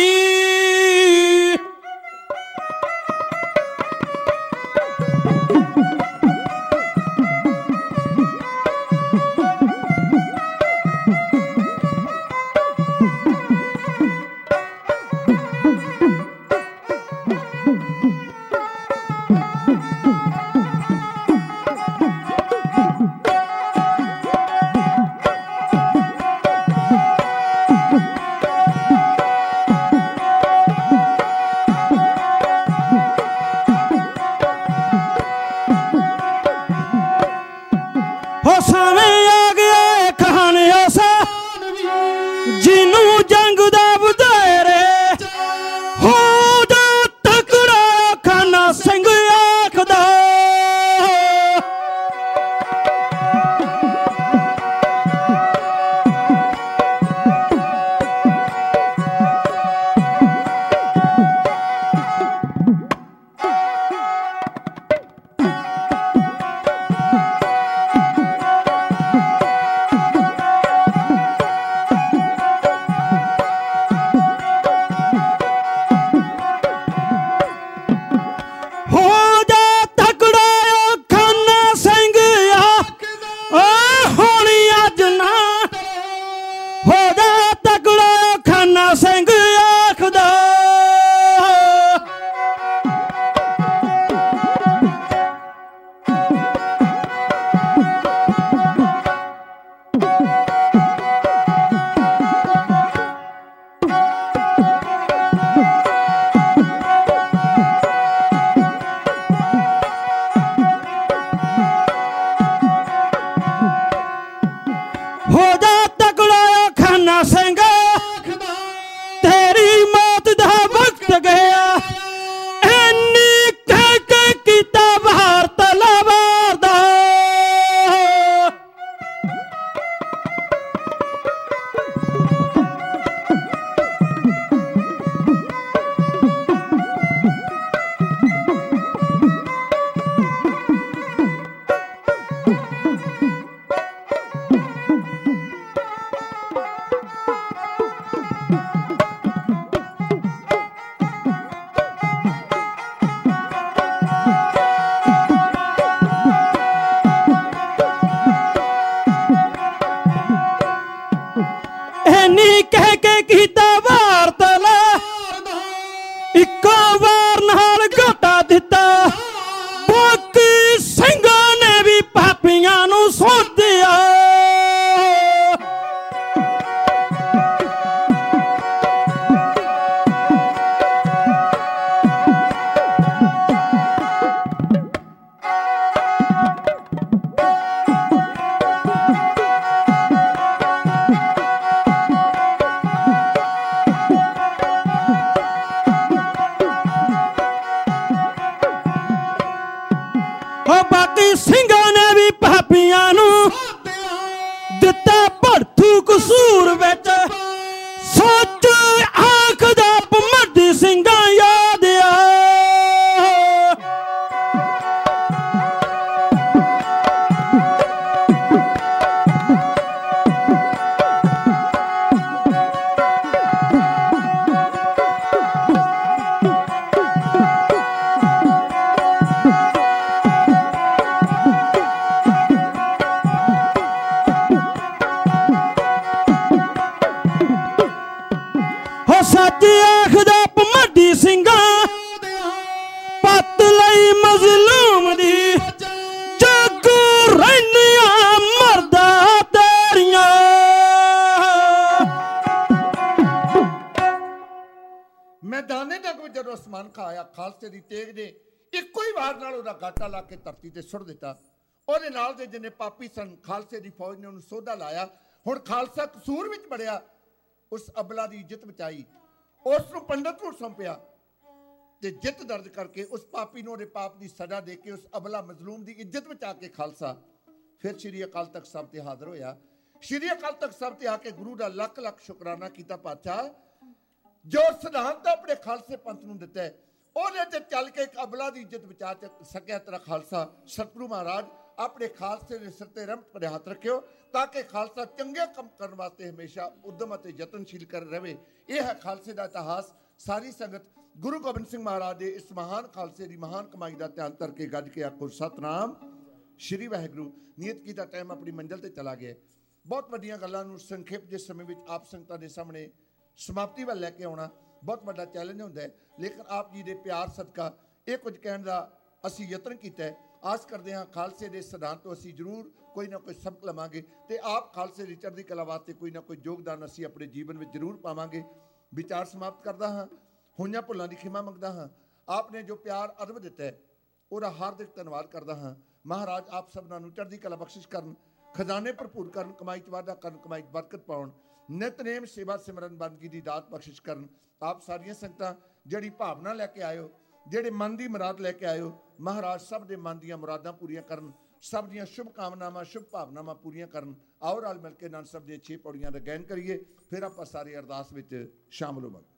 ਅਸਮਾਨ ਖਾਇਆ, ਖਾਲਸੇ ਦੀ ਤੇਗ ਨੇ ਇੱਕੋ ਹੀ ਵਾਰ ਨਾਲ ਉਹਦਾ ਗਾਟਾ ਲਾ ਕੇ ਧਰਤੀ ਤੇ ਸੁੱਟ ਦਿੱਤਾ। ਉਹਦੇ ਨਾਲ ਦੇ ਜਿੰਨੇ ਪਾਪੀ ਸਨ, ਖਾਲਸੇ ਦੀ ਫੌਜ ਨੇ ਉਹਨੂੰ ਸੋਧਾ ਲਾਇਆ। ਹੁਣ ਖਾਲਸਾ ਕਸੂਰ ਵਿੱਚ ਵੜਿਆ, ਉਸ ਅਬਲਾ ਦੀ ਇੱਜ਼ਤ ਬਚਾਈ, ਉਸ ਨੂੰ ਪੰਡਤ ਨੂੰ ਸੌਂਪਿਆ ਤੇ ਜਿੱਤ ਦਰਜ ਕਰਕੇ ਉਸ ਪਾਪੀ ਨੂੰ ਉਹਦੇ ਪਾਪ ਦੀ ਸਜ਼ਾ ਦੇ ਕੇ ਉਸ ਅਬਲਾ ਮਜ਼ਲੂਮ ਦੀ ਇੱਜ਼ਤ ਬਚਾ ਕੇ ਖਾਲਸਾ ਫਿਰ ਸ਼੍ਰੀ ਅਕਾਲ ਤਖਤ ਸਾਹਿਬ ਤੇ ਹਾਜ਼ਰ ਹੋਇਆ। ਸ਼੍ਰੀ ਅਕਾਲ ਤਖਤ ਸਾਹਿਬ ਤੇ ਆ ਕੇ ਗੁਰੂ ਦਾ ਲੱਖ ਲੱਖ ਸ਼ੁਕਰਾਨਾ ਕੀਤਾ। ਪਾਤਸ਼ਾਹ, ਜੋ ਸਿਧਾਂਤ ਆਪਣੇ ਖਾਲਸੇ ਪੰਥ ਨੂੰ ਦਿੱਤਾ ਹੈ, ਉਹਦੇ ਤੇ ਚੱਲ ਕੇ ਇੱਕ ਅਬਲਾ ਦੀ ਇੱਜ਼ਤ ਬਚਾ ਸਕਿਆ ਤੇਰਾ ਖਾਲਸਾ। ਸਤਿਗੁਰੂ ਮਹਾਰਾਜ ਆਪਣੇ ਖਾਲਸੇ ਦੇ ਸਿਰ ਤੇ ਰਹਿਮਤ ਭਰੇ ਹੱਥ ਰੱਖਿਓ ਤਾਂ ਕਿ ਖਾਲਸਾ ਚੰਗੇ ਕੰਮ ਕਰਨ ਵਾਸਤੇ ਹਮੇਸ਼ਾ ਉਦਮ ਅਤੇ ਯਤਨਸ਼ੀਲ ਕਰ ਰਹੇ। ਇਹ ਹੈ ਖਾਲਸੇ ਦਾ ਇਤਿਹਾਸ। ਸਾਰੀ ਸੰਗਤ ਗੁਰੂ ਗੋਬਿੰਦ ਸਿੰਘ ਮਹਾਰਾਜ ਦੇ ਇਸ ਮਹਾਨ ਖਾਲਸੇ ਦੀ ਮਹਾਨ ਕਮਾਈ ਦਾ ਧਿਆਨ ਧਰ ਕੇ ਗੱਜ ਕੇ ਆਖੋ ਸਤਨਾਮ ਸ਼੍ਰੀ ਵਾਹਿਗੁਰੂ। ਨਿਯਤ ਕੀਤਾ ਟਾਈਮ ਆਪਣੀ ਮੰਜ਼ਿਲ ਤੇ ਚਲਾ ਗਿਆ। ਬਹੁਤ ਵੱਡੀਆਂ ਗੱਲਾਂ ਨੂੰ ਸੰਖੇਪ ਜਿਸ ਸਮੇਂ ਵਿੱਚ ਆਪ ਸੰਗਤਾਂ ਦੇ ਸਾਹਮਣੇ ਸਮਾਪਤੀ ਵੱਲ ਲੈ ਕੇ ਆਉਣਾ ਬਹੁਤ ਵੱਡਾ ਚੈਲੰਜ ਹੁੰਦਾ ਹੈ, ਲੇਕਿਨ ਆਪ ਜੀ ਦੇ ਪਿਆਰ ਸਦਕਾ ਇਹ ਕੁਝ ਕਹਿਣ ਦਾ ਅਸੀਂ ਯਤਨ ਕੀਤਾ ਹੈ। ਆਸ ਕਰਦੇ ਹਾਂ ਖਾਲਸੇ ਦੇ ਸਿਧਾਂਤ ਤੋਂ ਅਸੀਂ ਜ਼ਰੂਰ ਕੋਈ ਨਾ ਕੋਈ ਸਬਕ ਲਵਾਂਗੇ ਤੇ ਆਪ ਖਾਲਸੇ ਦੀ ਚੜ੍ਹਦੀ ਕਲਾ ਵਾਸਤੇ ਕੋਈ ਨਾ ਕੋਈ ਯੋਗਦਾਨ ਅਸੀਂ ਆਪਣੇ ਜੀਵਨ ਵਿੱਚ ਜ਼ਰੂਰ ਪਾਵਾਂਗੇ। ਵਿਚਾਰ ਸਮਾਪਤ ਕਰਦਾ ਹਾਂ। ਹੋਈਆਂ ਭੁੱਲਾਂ ਦੀ ਖਿਮਾ ਮੰਗਦਾ ਹਾਂ। ਆਪ ਨੇ ਜੋ ਪਿਆਰ ਅਦਬ ਦਿੱਤਾ ਹੈ ਉਹਦਾ ਹਾਰਦਿਕ ਧੰਨਵਾਦ ਕਰਦਾ ਹਾਂ। ਮਹਾਰਾਜ ਆਪ ਸਭਨਾਂ ਨੂੰ ਚੜ੍ਹਦੀ ਕਲਾ ਬਖਸ਼ਿਸ਼ ਕਰਨ, ਖਜ਼ਾਨੇ ਭਰਪੂਰ ਕਰਨ, ਕਮਾਈ 'ਚ ਵਾਧਾ ਕਰਨ, ਕਮਾਈ 'ਚ ਬਰਕਤ ਪਾਉਣ, ਨਿਤਨੇਮ ਸੇਵਾ ਸਿਮਰਨ ਬੰਦਗੀ ਦੀ ਦਾਤ ਬਖਸ਼ਿਸ਼ ਕਰਨ। ਆਪ ਸਾਰੀਆਂ ਸੰਗਤਾਂ ਜਿਹੜੀ ਭਾਵਨਾ ਲੈ ਕੇ ਆਇਓ, ਜਿਹੜੇ ਮਨ ਦੀ ਮੁਰਾਦ ਲੈ ਕੇ ਆਇਓ, ਮਹਾਰਾਜ ਸਭ ਦੇ ਮਨ ਦੀਆਂ ਮੁਰਾਦਾਂ ਪੂਰੀਆਂ ਕਰਨ, ਸਭ ਦੀਆਂ ਸ਼ੁਭ ਕਾਮਨਾਵਾਂ ਸ਼ੁਭ ਭਾਵਨਾਵਾਂ ਪੂਰੀਆਂ ਕਰਨ। ਆਓ ਰਲ ਮਿਲ ਕੇ ਆਨੰਦ ਸਾਹਿਬ ਦੀਆਂ ਛੇ ਪੌੜੀਆਂ ਦਾ ਗਾਇਨ ਕਰੀਏ, ਫਿਰ ਆਪਾਂ ਸਾਰੇ ਅਰਦਾਸ ਵਿੱਚ ਸ਼ਾਮਲ ਹੋਵਾਂਗੇ।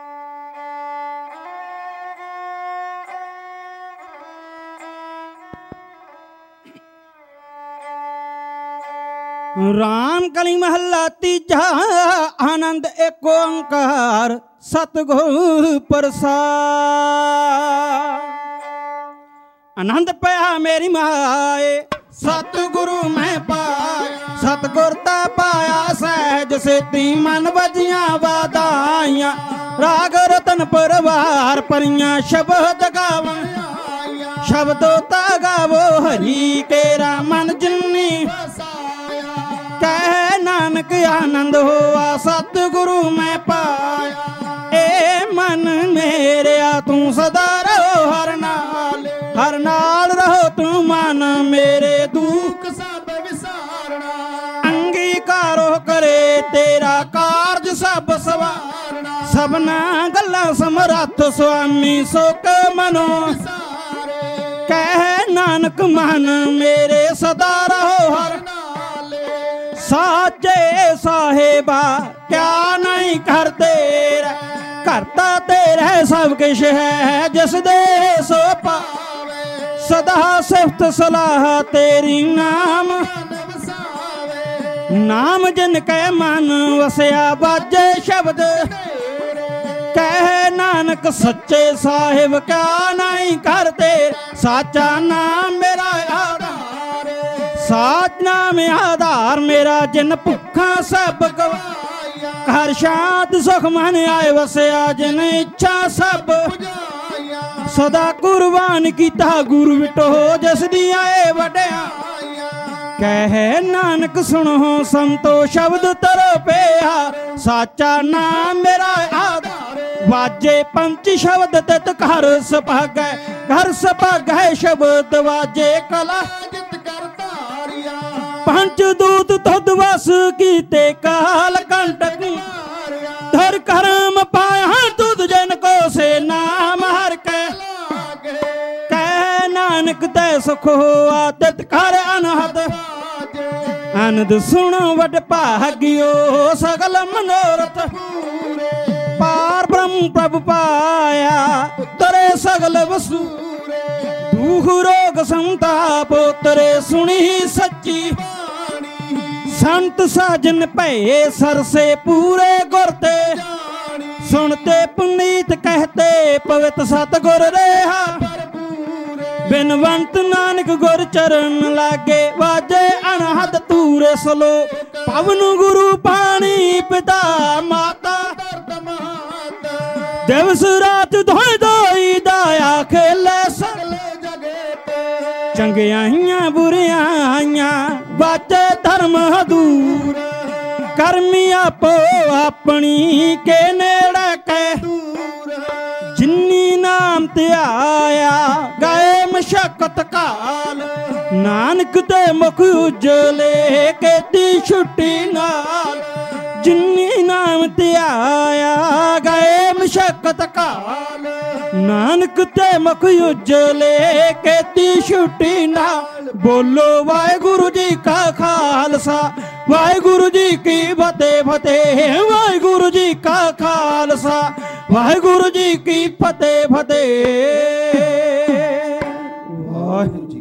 ਰਾਮ ਕਲੀ ਮਹੱਲਾ ਤੀਜਾ। ਆਨੰਦ ਏਕ ਓੰਕਾਰ ਸਤਿਗੁਰ ਪ੍ਰਸਾਦ। ਆਨੰਦ ਪਿਆ ਮੇਰੀ ਮਾਏ ਸਤਿਗੁਰੂ ਮੈਂ ਪਾਇਆ, ਸਤਿਗੁਰ ਤਾਂ ਪਾਇਆ ਸਹਿਜ ਸੇਤੀ ਮਨ ਵਜੀਆਂ ਵਾਦਾਈਆਂ। ਰਾਗ ਰਤਨ ਪਰਵਾਰ ਪਰੀਆਂ ਸ਼ਬਦ ਗਾਵਣ, ਸ਼ਬਦੋ ਤਾ ਗਾਵੋ ਹਰੀ ਕੇਰਾ ਮਨ ਜਿਨੀ। ਕਹਿ ਨਾਨਕ ਆਨੰਦ ਹੋਆ ਸਤਿਗੁਰੂ ਮੈਂ ਪਾਇਆ। ਏ ਮਨ ਮੇਰਿਆ ਤੂੰ ਸਦਾ ਰਹੋ ਹਰ ਨਾਲ, ਹਰ ਨਾਲ ਰਹੋ ਤੂੰ ਮਨ ਮੇਰੇ ਦੁੱਖ ਸਭ ਵਿਸਾਰਨਾ। ਅੰਗੀਕਾਰੋ ਕਰੇ ਤੇਰਾ ਕਾਰਜ ਸਭ ਸਵਾਰਨਾ। ਸਭਨਾ ਗੱਲਾਂ ਸਮਰੱਥ ਸੁਆਮੀ ਸੁਖ ਮਨੋ ਵਿਸਾਰੇ। ਕਹਿ ਨਾਨਕ ਮਨ ਮੇਰੇ ਸਦਾ ਰਹੋ ਹਰ ਨਾਲ। ਸਾਚੇ ਸਾਹਿਬਾ ਕਿਆ ਨਹੀਂ ਕਰ ਤੇਰਾ, ਕਰਤਾ ਤੇਰਾ ਸਭ ਕੁਛ ਹੈ ਜਿਸ ਦੇ ਸੋ ਪਾਵੇ। ਸਦਾ ਸਿਫਤ ਸਲਾਹ ਤੇਰੀ ਨਾਮ, ਨਾਮ ਜਿਨ ਕੈ ਮਨ ਵਸਿਆ ਬਾਜੇ ਸ਼ਬਦ। ਕਹਿ ਨਾਨਕ ਸੱਚੇ ਸਾਹਿਬ ਕਿਆ ਨਹੀਂ ਕਰ ਤੇਰਾ। ਸਾਚਾ ਨਾਮ ਮੇਰਾ ਆਧਾਰ, ਸਾਚ ਨਾਮ ਆਧਾਰ ਮੇਰਾ ਜਿਨ ਭੁੱਖਾਂ ਸਭ ਗਵਾਇਆ। ਘਰ ਸ਼ਾਂਤ ਸੁਖ ਮਨ ਆਏ ਵਸਿਆ ਜਿਨ ਇੱਛਾ ਸਭ ਪੁਜਾਇਆ। ਸਦਾ ਕੁਰਬਾਨ ਕੀਤਾ ਗੁਰੂ ਵਿਟੋ ਜਿਸ ਦੀਆਂ ਏ ਵਡਿਆਈਆਂ। ਕਹਿ ਨਾਨਕ ਸੁਣੋ ਸੰਤੋ ਸ਼ਬਦ ਤਰ ਪਿਆ। ਸਾਚਾ ਨਾਮ ਮੇਰਾ ਆਧਾਰ, ਵਾਜੇ ਪੰਚ ਸ਼ਬਦ ਤਿਤ ਘਰ ਸੁਭਾਗੈ। ਘਰ ਸੁਭਾਗੈ ਸ਼ਬਦ ਵਾਜੇ ਕਲਾ ਜਿਤ ਕਰਤਾ। ਪੰਚ ਦੂਤ ਤੁਧ ਵਸ ਕੀਤੇ ਕਾਲ ਕੰਟਕ। ਧਰ ਕਰਮ ਪਾਇਆ ਤੁਧ ਜਨ ਕੋ ਸੇ ਨਾਮ ਹਰ ਕੈ। ਕਹਿ ਨਾਨਕ ਤੈ ਸੁਖ ਹੋਆ ਤਿਤ ਕਰ ਅਨਹਦ। ਅਨੰਦ ਸੁਣੋ ਵਡ ਭਾਗਿਓ ਸਗਲ ਮਨੋਰਥ ਪੂਰੇ। ਪਾਰ ਬ੍ਰਹਮ ਪ੍ਰਭ ਪਾਇਆ ਤਰੇ ਸਗਲ ਵਸੂਰੇ। ਦੁਖ ਰੋਗ ਸੰਤਾਪ ਉਤਰੇ ਸੁਣੀ ਸੱਚੀ ਬਾਣੀ। ਸੰਤ ਸਾਜਨ ਭਏ ਸਰਸੇ ਪੂਰੇ ਗੁਰ ਤੇ। ਸੁਣਤੇ ਪੁਨੀਤ ਕਹਤੇ ਪਵਿੱਤ ਸਤਿਗੁਰ ਰੇਹਾ। ਬਿਨਵੰਤ ਨਾਨਕ ਗੁਰ ਚਰਨ ਲਾਗੇ ਵਾਜੇ ਅਨਹਦ ਤੂਰੇ ਸਲੋ। ਪਵਨ ਗੁਰੂ ਪਾਣੀ ਪਿਤਾ ਮਾਤਾ ਦਿਵਸ ਰਾਤ ਦੋਇ ਦੋਈ ਦਾਇਆ ਖੇਲੇ ਸਗਲੇ ਜਗੇ ਤੇ। ਚੰਗਿਆਈਆਂ ਬੁਰਿਆਈਆਂ ਬਾਚੇ ਧਰਮ ਹਦੂਰ। ਕਰਮੀ ਆਪੋ ਆਪਣੀ ਕੇ ਨੇੜੇ ਕੈ। ਜਿਨੀ ਨਾਮ ਧਿਆਇਆ ਗਏ ਮਸ਼ਕਤ ਕਾਲ ਨਾਨਕ ਤੇ ਮੁਖ ਉਜਲੇ ਕੀਤੀ ਛੁੱਟੀ ਨਾਲ ਜਿਨੀ ਨਾਮ ਧਿਆਇਆ ਗਏ ਮਸ਼ਕਤ ਕਾਲ ਨਾਨਕ ਤੇ ਮੁਖ ਉਜਲੇ ਕੀਤੀ ਛੁੱਟੀ ਨਾਲ ਬੋਲੋ ਵਾਹਿਗੁਰੂ ਜੀ ਕਾ ਖਾਲਸਾ ਵਾਹਿਗੁਰੂ ਜੀ ਕੀ ਫਤਿਹ ਫਤਿਹ ਵਾਹਿਗੁਰੂ ਜੀ ਕਾ ਖਾਲਸਾ ਵਾਹਿਗੁਰੂ ਜੀ ਕੀ ਫਤਿਹ ਫਤਿਹ ਵਾਹਿਗੁਰੂ।